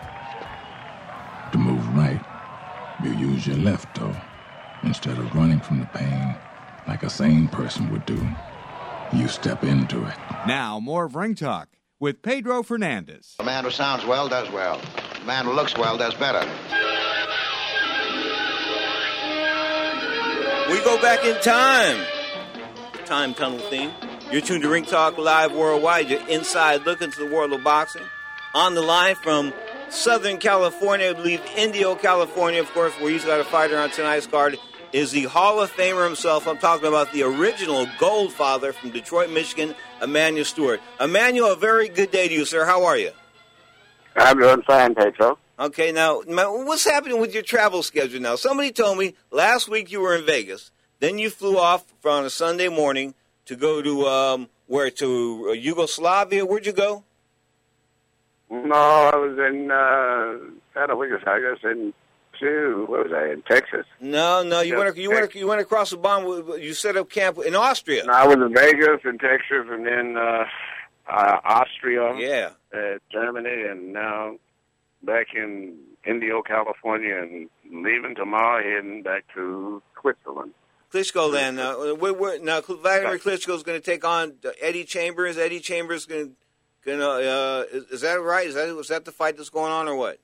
[SPEAKER 24] To move right, you use your left toe instead of running from the pain like a sane person would do. You step into it.
[SPEAKER 1] Now, more of Ring Talk with Pedro Fernandez.
[SPEAKER 2] The man who sounds well does well. The man who looks well does better.
[SPEAKER 5] We go back in time. Time tunnel theme. You're tuned to Ring Talk Live Worldwide. Your inside look into the world of boxing. On the line from Southern California, I believe Indio, California, of course, where he's got a fighter on tonight's card, is the Hall of Famer himself. I'm talking about the original Goldfather from Detroit, Michigan, Emmanuel Stewart. Emmanuel, a very good day to you, sir. How are you?
[SPEAKER 3] I'm doing fine, Pedro.
[SPEAKER 5] Okay, now, what's happening with your travel schedule now? Somebody told me last week you were in Vegas. Then you flew off on a Sunday morning to go to, um, where, to Yugoslavia? Where'd you go?
[SPEAKER 3] No, I was in, uh, I don't think it's, I guess in, two, what was I, in Texas?
[SPEAKER 5] No, no, you
[SPEAKER 3] Yeah.
[SPEAKER 5] went you went you went across the bond. You set up camp in Austria.
[SPEAKER 3] No, I was in Vegas and Texas and then uh, uh, Austria,
[SPEAKER 5] Yeah.
[SPEAKER 3] uh, Germany, and now back in Indio, California, and leaving tomorrow, heading back to Switzerland.
[SPEAKER 5] Klitschko land. Uh, we're, we're, now Vladimir Klitschko is going to take on Eddie Chambers. Eddie Chambers going to. Uh, is, is that right? Is that is that the fight that's going on or what?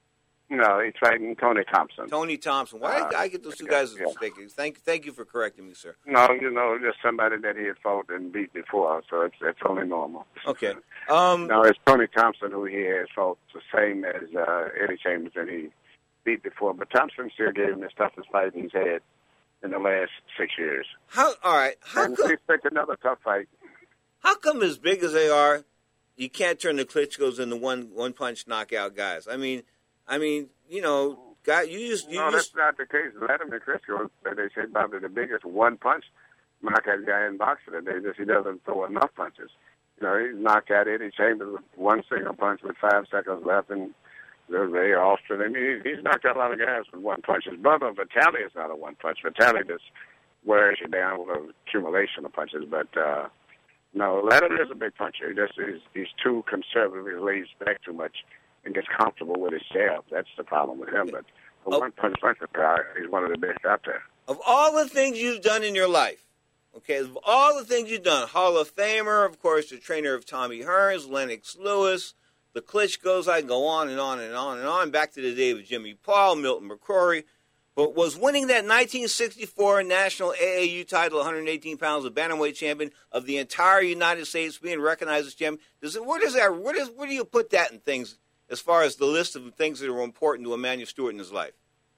[SPEAKER 3] No, he's fighting Tony Thompson.
[SPEAKER 5] Tony Thompson. Why did
[SPEAKER 3] Uh,
[SPEAKER 5] I get those two
[SPEAKER 3] yeah,
[SPEAKER 5] guys
[SPEAKER 3] yeah.
[SPEAKER 5] mistaken? Thank thank you for correcting me, sir.
[SPEAKER 3] No, you know, just somebody that he had fought and beat before, so it's it's only normal.
[SPEAKER 5] Okay. Um,
[SPEAKER 3] No, it's Tony Thompson who he has fought the same as uh, Eddie Chambers that he beat before, but Thompson still gave him the toughest fight he's had in the last six years.
[SPEAKER 5] How? All right. How
[SPEAKER 3] and
[SPEAKER 5] come?
[SPEAKER 3] we expect another tough fight.
[SPEAKER 5] How come, as big as they are, you can't turn the Klitschkos into one one punch knockout guys? I mean, I mean, you know, guy, you used you
[SPEAKER 3] No,
[SPEAKER 5] used.
[SPEAKER 3] that's not the case. Vladimir Klitschko, they said, probably the biggest one-punch knockout guy in boxing today. Just he doesn't throw enough punches. You know, he knocked out Eddie Chambers with one single punch with five seconds left, and they're very Austrian. I mean, he's knocked out a lot of guys with one punch. His brother, Vitaly, is not a one-punch. Vitaly just wears you down with an accumulation of punches. But, uh, no, Vladimir is a big puncher. He just, he's, he's too conservative. He lays back too much and gets comfortable with his jab. That's the problem with him. But a
[SPEAKER 5] Oh.
[SPEAKER 3] one-punch puncher, guy, he's one of the best out there.
[SPEAKER 5] Of all the things you've done in your life, okay, of all the things you've done, Hall of Famer, of course, the trainer of Tommy Hearns, Lennox Lewis, the Klitschkos, I can go on and on and on and on, back to the day of Jimmy Paul, Milton McCrory, but was winning that nineteen sixty-four National A A U title, one hundred eighteen pounds, the bantamweight champion of the entire United States, being recognized as champion. Does it, where does that, where does, where do you put that in things, as far as the list of things that are important to Emmanuel Stewart in his life?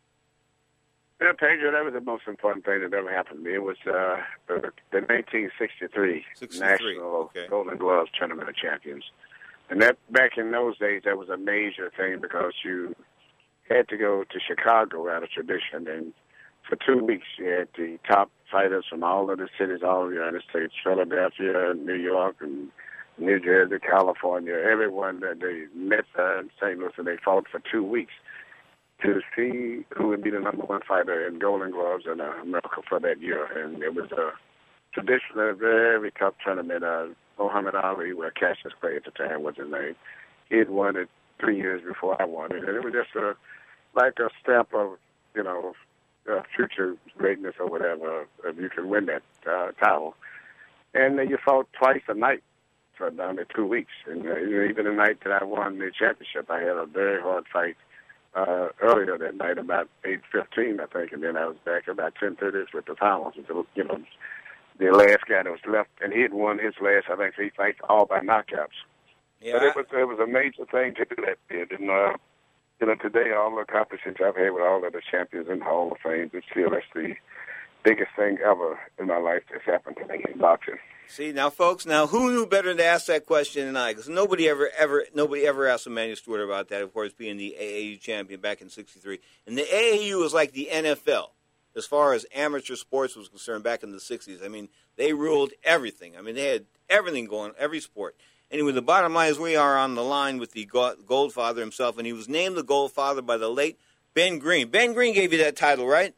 [SPEAKER 3] Yeah, Pedro, that was the most important thing that ever happened to me. It was uh, the, the nineteen sixty-three National
[SPEAKER 5] okay.
[SPEAKER 3] Golden Gloves Tournament of Champions. And that back in those days, that was a major thing because you had to go to Chicago out of tradition. And for two weeks, you had the top fighters from all of the cities all over the United States, Philadelphia, New York, and New Jersey, California, everyone that they met uh, in Saint Louis, and they fought for two weeks to see who would be the number one fighter in Golden Gloves in uh, America for that year. And it was a traditionally very tough tournament. Uh, Muhammad Ali, where Cassius Clay at the time was his name, he had won it three years before I won it. And it was just a, like a stamp of, you know, uh, future greatness or whatever, if you can win that uh, title. And then you fought twice a night for down to two weeks. And uh, even the night that I won the championship, I had a very hard fight uh, earlier that night, about eight fifteen, I think, and then I was back about ten thirty with the finals. You know, the last guy that was left, and he had won his last, I think, three fights all by knockouts.
[SPEAKER 5] Yeah.
[SPEAKER 3] But it was it was a major thing to do that bid. And, uh, you know, today, all the accomplishments I've had with all of the champions in the Hall of Fame, it's still that's the biggest thing ever in my life that's happened to me in boxing.
[SPEAKER 5] See, now, folks, now who knew better to ask that question than I? Because nobody ever, ever, nobody ever asked Emmanuel Stewart about that, of course, being the A A U champion back in sixty-three. And the A A U was like the N F L as far as amateur sports was concerned back in the sixties. I mean, they ruled everything. I mean, they had everything going, every sport. Anyway, the bottom line is we are on the line with the Goldfather himself, and he was named the Goldfather by the late Ben Green. Ben Green gave you that title, right?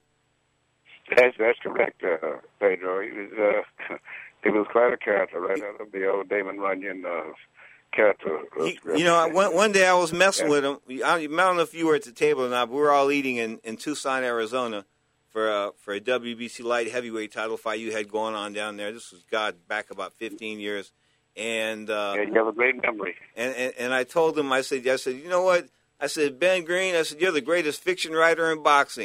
[SPEAKER 3] That's, that's correct, uh, Pedro. He was, uh, he was quite a character, right out of the old Damon Runyon uh, character.
[SPEAKER 5] He, you know, one, one day I was messing with him. I, I don't know if you were at the table or not, but we were all eating in, in Tucson, Arizona, for a, for a W B C light heavyweight title fight you had going on down there. This was, God, back about fifteen years. And uh,
[SPEAKER 3] yeah, you have a great memory.
[SPEAKER 5] And, and and I told him, I said, I said, you know what? I said, Ben Green, I said, you're the greatest fiction writer in boxing.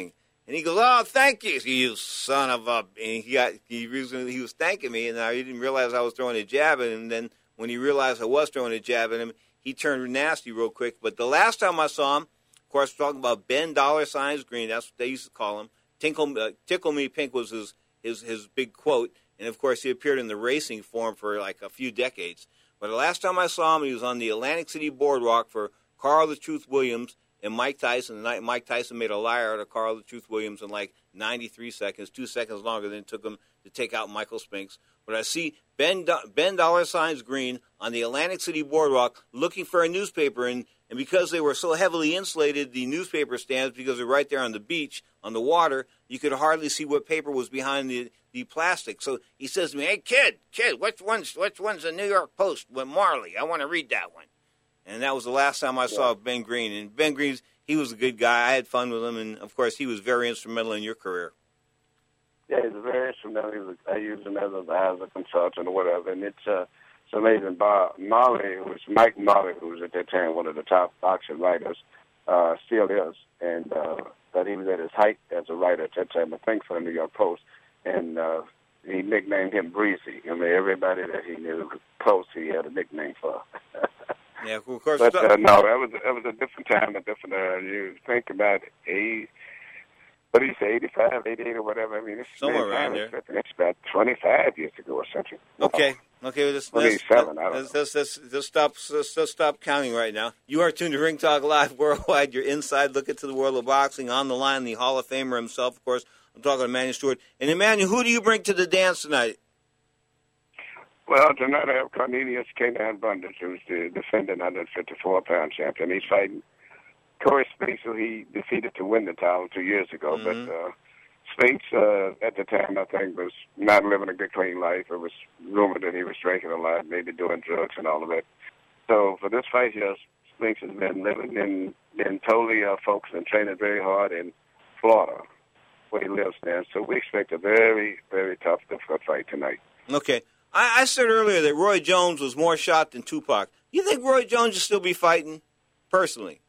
[SPEAKER 5] And he goes, oh, thank you, you son of a... And he, got, he, was, he was thanking me, and I didn't realize I was throwing a jab at him. And then when he realized I was throwing a jab at him, he turned nasty real quick. But the last time I saw him, of course, we're talking about Ben Dollar Signs Green. That's what they used to call him. Tinkle, uh, Tickle Me Pink was his, his, his big quote. And, of course, he appeared in the racing form for like a few decades. But the last time I saw him, he was on the Atlantic City Boardwalk for Carl the Truth Williams and Mike Tyson. The night Mike Tyson made a liar out of Carl the Truth Williams in like ninety-three seconds, two seconds longer than it took him to take out Michael Spinks. But I see Ben Do- Ben Dollar Signs Green on the Atlantic City Boardwalk looking for a newspaper, and, and because they were so heavily insulated, the newspaper stands, because they're right there on the beach, on the water, you could hardly see what paper was behind the, the plastic. So he says to me, hey, kid, kid, which one's, which one's the New York Post with Marley? I want to read that one. And that was the last time I saw Ben Green. And Ben Green's, he was a good guy. I had fun with him. And, of course, he was very instrumental in your career.
[SPEAKER 3] Yeah, he's very instrumental. He was, I used him as a, as a consultant or whatever. And it's, uh, it's amazing. Bob Marley, who was Mike Marley, who was at that time one of the top boxing writers, uh, still is. And uh, but he was at his height as a writer at that time, I think, for the New York Post. And uh, he nicknamed him Breezy. I mean, everybody that he knew close, he had a nickname for.
[SPEAKER 5] Yeah, of course.
[SPEAKER 3] But uh, no, that was that was a different time, a different era. You think about eight, what do you say, eighty-five, eighty-eight, or whatever. I mean, it's
[SPEAKER 5] somewhere around there.
[SPEAKER 3] It's about twenty-five years ago or something.
[SPEAKER 5] Okay, okay. Well, let's,
[SPEAKER 3] twenty-seven.
[SPEAKER 5] let's,
[SPEAKER 3] I don't
[SPEAKER 5] let's,
[SPEAKER 3] know.
[SPEAKER 5] let's, let's, let's stop. Let's, let's stop counting right now. You are tuned to Ring Talk Live Worldwide. Your inside look into the world of boxing. On the line, the Hall of Famer himself, of course. I'm talking to Emmanuel Stewart. And Emmanuel, who do you bring to the dance tonight?
[SPEAKER 3] Well, tonight I have Cornelius Canaan Bundes, who's the defending one fifty-four pound champion. He's fighting Corey Spinks, who he defeated to win the title two years ago.
[SPEAKER 5] Mm-hmm.
[SPEAKER 3] But uh, Spinks, uh, at the time, I think, was not living a good, clean life. It was rumored that he was drinking a lot, maybe doing drugs and all of that. So for this fight here, Spinks has been living in, in totally uh, focused and training very hard in Florida, where he lives now. So we expect a very, very tough, difficult fight tonight.
[SPEAKER 5] Okay. I, I said earlier that Roy Jones was more shot than Tupac. You think Roy Jones will still be fighting, personally?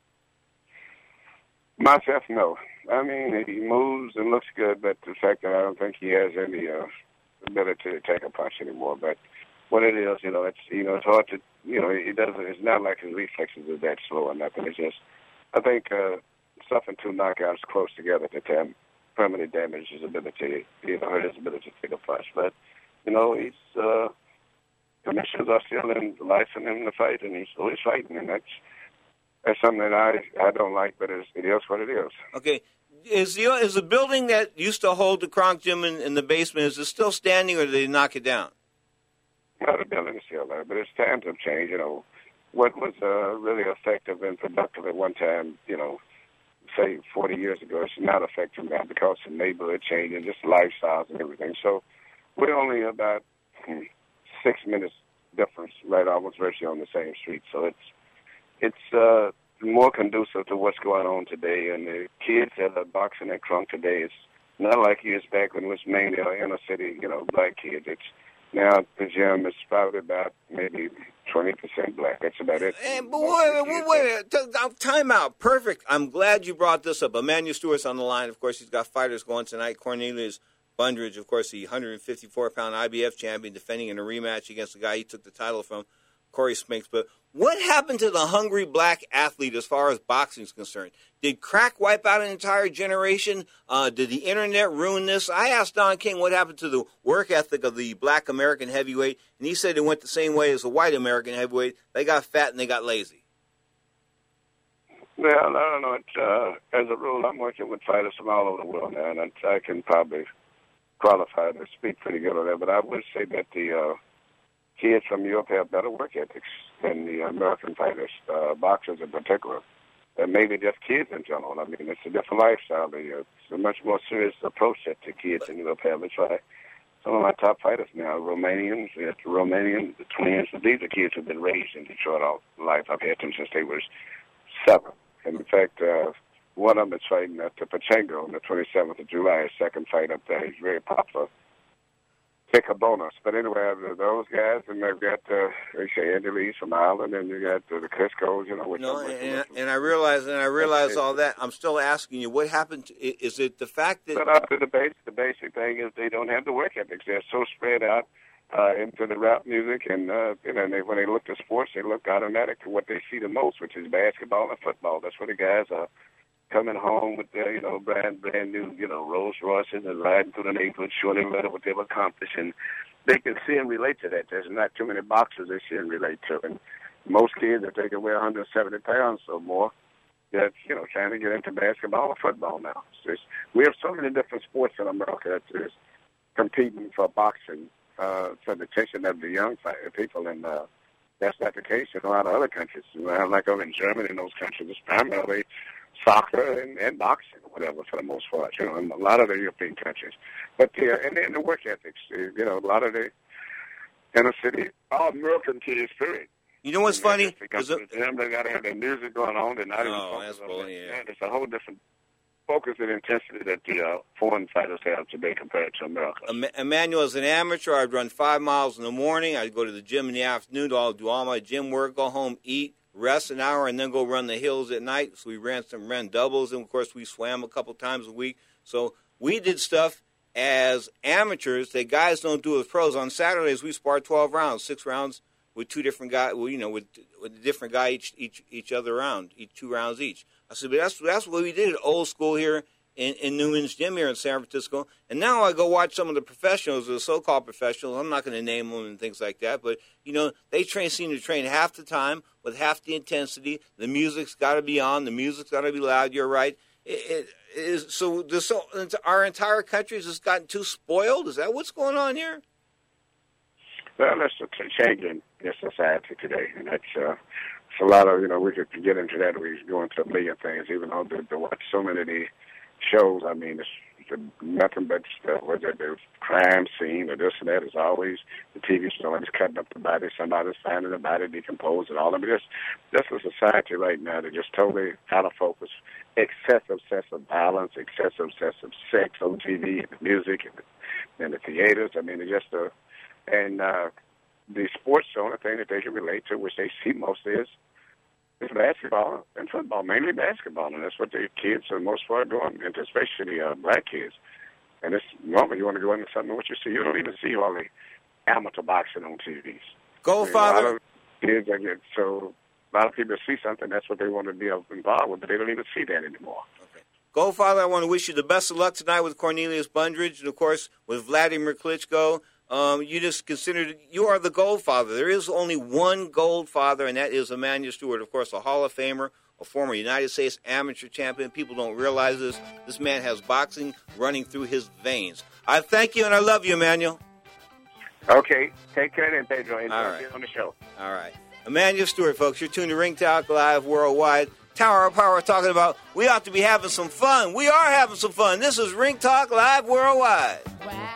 [SPEAKER 3] Myself, no. I mean, he moves and looks good, but the fact that I don't think he has any uh, ability to take a punch anymore. But what it is, you know, it's you know, it's hard to, you know, it doesn't. It's not like his reflexes are that slow or nothing. It's just, I think, uh, suffering two knockouts close together to time permanently damage his ability, you know, hurt his ability to take a punch. But you know, he's uh, commissioners are still in licensing him to fight, and he's always fighting, and that's that's something that I I don't like, but it's, it is what it is.
[SPEAKER 5] Okay, is the is the building that used to hold the Kronk Gym in, in the basement, is it still standing, or did they knock it down?
[SPEAKER 3] No, the building is still there, but it's times have changed. You know, what was uh, really effective and productive at one time, you know, say forty years ago, it's not effective now because the neighborhood changed and just lifestyles and everything. So we're only about hmm, six minutes difference, right, almost virtually on the same street. So it's it's uh, more conducive to what's going on today. And the kids that are boxing at Kronk today, it's not like years back when it was mainly inner city, you know, black kids. It's now the gym is probably about maybe twenty percent black. That's about it.
[SPEAKER 5] And, but wait, wait, wait, wait, time out. Perfect. I'm glad you brought this up. Emmanuel Stewart's on the line. Of course, he's got fighters going tonight. Cornelius Bundes, of course, the one fifty-four pound I B F champion, defending in a rematch against the guy he took the title from, Corey Spinks. But what happened to the hungry black athlete as far as boxing is concerned? Did crack wipe out an entire generation? Uh, did the internet ruin this? I asked Don King what happened to the work ethic of the black American heavyweight, and he said it went the same way as the white American heavyweight. They got fat and they got lazy.
[SPEAKER 3] Well, I don't know. It's, uh, as a rule, I'm working with fighters from all over the world now, and I can probably qualify to speak pretty good on that. But I would say that the uh, kids from Europe have better work ethics than the American fighters, uh, boxers in particular, and maybe just kids in general. I mean, it's a different lifestyle. It's a much more serious approach that the kids in Europe have. It's why some of my top fighters now, Romanians, we have the Romanian, the twins. These are kids who've been raised in Detroit all life. I've had them since they were seven. And in fact, uh, one of them is fighting at the Pachengo on the twenty-seventh of July, his second fight up there. He's very popular. Ichabodus. But anyway, those guys, and they've got, uh, they say, Andy Lee's from Ireland, and you got uh, the Crisco's, you know. Which
[SPEAKER 5] No,
[SPEAKER 3] are,
[SPEAKER 5] and, and I realize, and I realize all that. I'm still asking you, what happened? To, is it the fact that?
[SPEAKER 3] But up to the base, the basic thing is they don't have the work ethics. They're so spread out uh, into the rap music, and uh, you know, and they, when they look to sports, they look automatic to what they see the most, which is basketball and football. That's where the guys are coming home with their, you know, brand brand new, you know, Rolls Royces and riding through the neighborhood, showing everybody what they've accomplished, and they can see and relate to that. There's not too many boxers they see and relate to, and most kids, if they can weigh one hundred seventy pounds or more, that's, you know, trying to get into basketball or football now. It's just, we have so many different sports in America that is competing for boxing, uh, for the attention of the young people, and uh, that's not the case in a lot of other countries. Like over in Germany and those countries, it's primarily soccer and, and boxing, or whatever, for the most part, you know, in a lot of the European countries. But yeah, and then the work ethics, you know, a lot of the inner city, all American kids, period.
[SPEAKER 5] You know what's
[SPEAKER 3] and
[SPEAKER 5] funny?
[SPEAKER 3] They got to have their music going on. They're not even
[SPEAKER 5] Oh,
[SPEAKER 3] focused
[SPEAKER 5] that's
[SPEAKER 3] on
[SPEAKER 5] cool,
[SPEAKER 3] that.
[SPEAKER 5] yeah.
[SPEAKER 3] It's a whole different focus and intensity that the uh, foreign fighters have today compared to America.
[SPEAKER 5] Em- Emmanuel, as an amateur, I'd run five miles in the morning. I'd go to the gym in the afternoon. I'll do all my gym work, go home, eat, rest an hour, and then go run the hills at night. So we ran some ran doubles, and of course we swam a couple times a week. So we did stuff as amateurs that guys don't do as pros. On Saturdays we spar twelve rounds, six rounds with two different guys. Well, you know, with with a different guy each each each other round, each two rounds each. I said, but that's that's what we did at old school here in, in Newman's Gym here in San Francisco. And now I go watch some of the professionals, the so-called professionals. I'm not going to name them and things like that, but you know, they train seem to train half the time with half the intensity. The music's got to be on. The music's got to be loud. You're right. It, it is so. This so our entire country has just gotten too spoiled. Is that what's going on here?
[SPEAKER 3] Well, that's a change in in society today, and that's uh, it's a lot of, you know, we could get into that. We go into a million things, even though to, to watch so many of these shows. I mean, it's, it's nothing but stuff. Whether it's crime scene or this and that, is always the T V show is cutting up the body. Somebody's finding the body decomposed and all of it. Just that's a society right now that just totally out of focus. Excessive, excessive violence, excessive, excessive sex on T V and the music and the, and the theaters. I mean, it's just a and uh, the sports, the only thing that they can relate to, which they see most, is is basketball and football, mainly basketball, and that's what the kids for the most part doing, and especially uh, black kids. And it's normally you want to go into something what you see. You don't even see all the amateur boxing on T Vs.
[SPEAKER 5] Go,
[SPEAKER 3] I mean,
[SPEAKER 5] Father.
[SPEAKER 3] A lot of kids that get so a lot of people see something, that's what they want to be involved with, but they don't even see that anymore.
[SPEAKER 5] Go, Father. I want to wish you the best of luck tonight with Cornelius Bundridge, and of course with Vladimir Klitschko. Um, you just considered you are the Gold Father. There is only one Gold Father, and that is Emmanuel Stewart, of course, a Hall of Famer, a former United States amateur champion. People don't realize this. This man has boxing running through his veins. I thank you, and I love you, Emmanuel.
[SPEAKER 3] Okay, take care then, Pedro. Enjoy
[SPEAKER 5] All right.
[SPEAKER 3] being on the show.
[SPEAKER 5] All right. Emmanuel Stewart, folks. You're tuned to Ring Talk Live Worldwide. Tower of Power talking about we ought to be having some fun. We are having some fun. This is Ring Talk Live Worldwide.
[SPEAKER 11] Wow.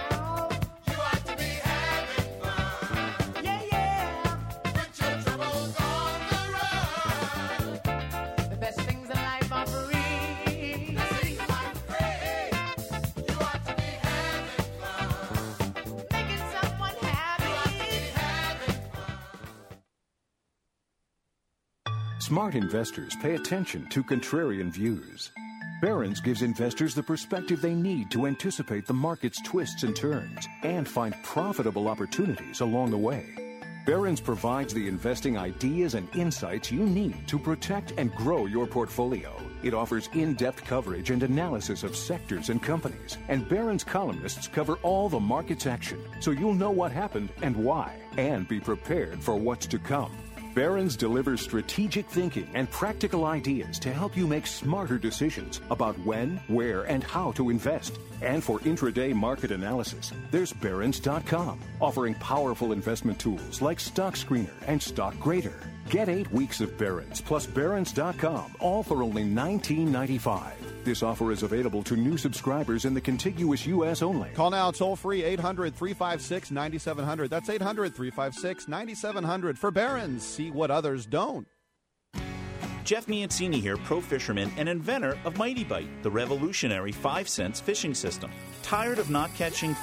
[SPEAKER 4] Smart investors pay attention to contrarian views. Barron's gives investors the perspective they need to anticipate the market's twists and turns and find profitable opportunities along the way. Barron's provides the investing ideas and insights you need to protect and grow your portfolio. It offers in-depth coverage and analysis of sectors and companies, and Barron's columnists cover all the market's action, so you'll know what happened and why, and be prepared for what's to come. Barron's delivers strategic thinking and practical ideas to help you make smarter decisions about when, where, and how to invest. And for intraday market analysis, there's Barron's dot com, offering powerful investment tools like Stock Screener and Stock Grader. Get eight weeks of Barron's plus Barron's dot com, all for only nineteen ninety-five dollars. This offer is available to new subscribers in the contiguous U S only.
[SPEAKER 6] Call now toll-free eight hundred, three five six, nine seven zero zero. That's eight hundred, three five six, nine seven zero zero for Barron's. See what others don't.
[SPEAKER 7] Jeff Miancini here, pro fisherman and inventor of Mighty Bite, the revolutionary five cents fishing system. Tired of not catching fish?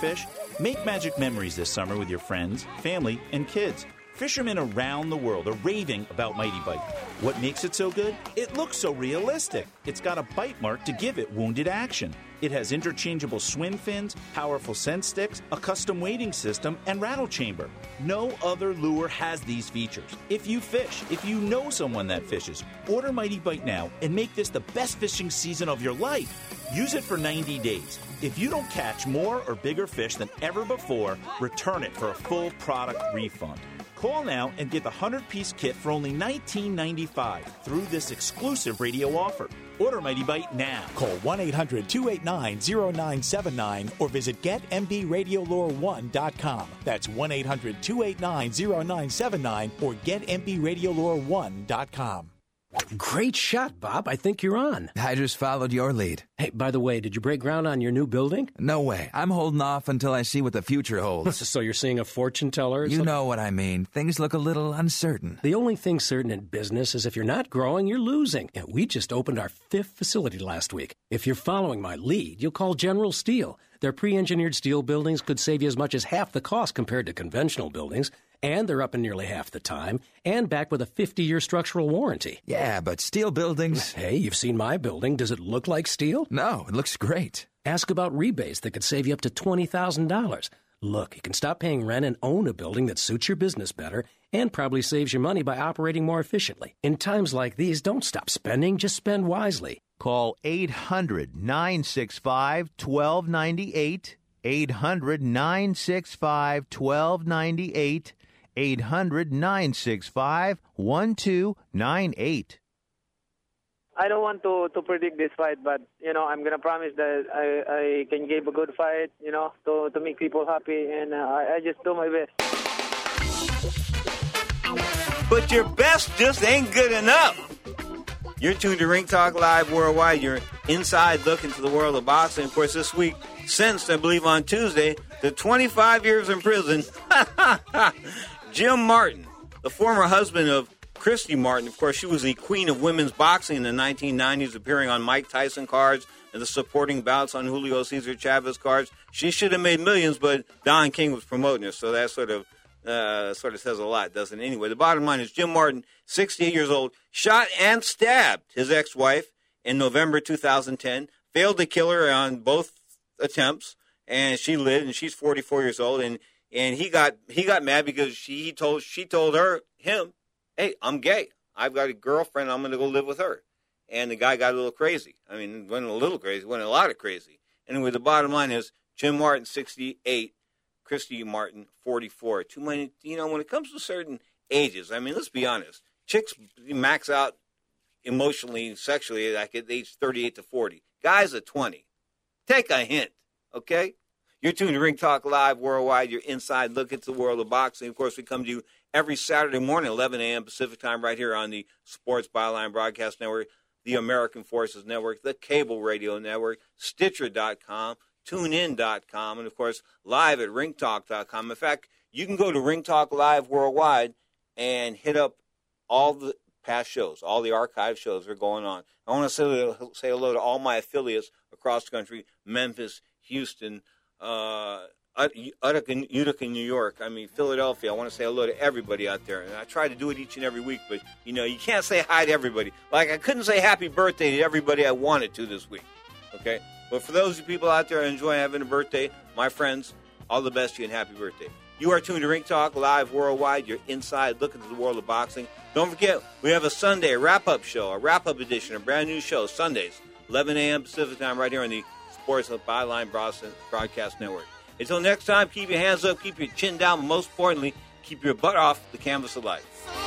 [SPEAKER 7] Make magic memories this summer with your friends, family, and kids. Fishermen around the world are raving about Mighty Bite. What makes it so good? It looks so realistic. It's got a bite mark to give it wounded action. It has interchangeable swim fins, powerful scent sticks, a custom weighting system, and rattle chamber. No other lure has these features. If you fish, if you know someone that fishes, order Mighty Bite now and make this the best fishing season of your life. Use it for ninety days. If you don't catch more or bigger fish than ever before, return it for a full product refund. Call now and get the one hundred piece kit for only nineteen ninety-five through this exclusive radio offer. Order Mighty Bite now.
[SPEAKER 8] Call one eight hundred two eight nine zero nine seven nine or visit get m b radio lure one dot com. That's one eight hundred two eight nine zero nine seven nine or get m b radio lure one dot com.
[SPEAKER 12] Great shot, Bob. I think you're on.
[SPEAKER 13] I just followed your lead.
[SPEAKER 12] Hey, by the way, did you break ground on your new building?
[SPEAKER 13] No way. I'm holding off until I see what the future holds.
[SPEAKER 12] So you're seeing a fortune teller? Or
[SPEAKER 13] you
[SPEAKER 12] something?
[SPEAKER 13] know what I mean. Things look a little uncertain.
[SPEAKER 12] The only thing certain in business is if you're not growing, you're losing. And we just opened our fifth facility last week. If you're following my lead, you'll call General Steel. Their pre-engineered steel buildings could save you as much as half the cost compared to conventional buildings. And they're up in nearly half the time, and back with a fifty-year structural warranty.
[SPEAKER 13] Yeah, but steel buildings...
[SPEAKER 12] Hey, you've seen my building. Does it look like steel?
[SPEAKER 13] No, it looks great.
[SPEAKER 12] Ask about rebates that could save you up to twenty thousand dollars. Look, you can stop paying rent and own a building that suits your business better and probably saves you money by operating more efficiently. In times like these, don't stop spending. Just spend wisely.
[SPEAKER 9] Call eight hundred nine six five one two nine eight, eight hundred nine six five one two nine eight, eight hundred nine six five one two nine eight.
[SPEAKER 15] I don't want to, to predict this fight, but, you know, I'm going to promise that I, I can give a good fight, you know, to, to make people happy, and uh, I, I just do my best.
[SPEAKER 5] But your best just ain't good enough. You're tuned to Ring Talk Live Worldwide, your inside look into the world of boxing. Of course, this week, sentenced, I believe, on Tuesday, to twenty-five years in prison, Jim Martin, the former husband of Christy Martin. Of course, she was the queen of women's boxing in the nineteen nineties, appearing on Mike Tyson cards and the supporting bouts on Julio Cesar Chavez cards. She should have made millions, but Don King was promoting her, so that sort of uh, sort of says a lot, doesn't it? Anyway, the bottom line is Jim Martin, sixty-eight years old, shot and stabbed his ex-wife in November two thousand ten, failed to kill her on both attempts, and she lived, and she's forty-four years old, and and he got he got mad because she he told she told her him, hey, I'm gay. I've got a girlfriend. I'm going to go live with her. And the guy got a little crazy. I mean, went a little crazy, went a lot of crazy. Anyway, the bottom line is Jim Martin, sixty-eight, Christy Martin, forty-four. Too many, you know, when it comes to certain ages, I mean, let's be honest. Chicks max out emotionally, sexually, like at age thirty-eight to forty. Guys at twenty. Take a hint, okay? You're tuned to Ring Talk Live Worldwide, your inside look into the world of boxing. Of course, we come to you every Saturday morning, eleven a.m. Pacific time, right here on the Sports Byline Broadcast Network, the American Forces Network, the Cable Radio Network, Stitcher dot com, Tune In dot com, and, of course, live at Ring Talk dot com. In fact, you can go to Ring Talk Live Worldwide and hit up all the past shows, all the archive shows that are going on. I want to say, say hello to all my affiliates across the country, Memphis, Houston, uh, Utica, Utica, New York, I mean, Philadelphia. I want to say hello to everybody out there. And I try to do it each and every week, but, you know, you can't say hi to everybody. Like, I couldn't say happy birthday to everybody I wanted to this week, okay? But for those people out there enjoying having a birthday, my friends, all the best to you and happy birthday. You are tuned to Ring Talk Live Worldwide, your inside look into the world of boxing. Don't forget, we have a Sunday wrap-up show, a wrap-up edition, a brand-new show, Sundays, eleven a.m. Pacific time, right here on the Sports Byline Broadcast Network. Until next time, keep your hands up, keep your chin down, but most importantly, keep your butt off the canvas of life.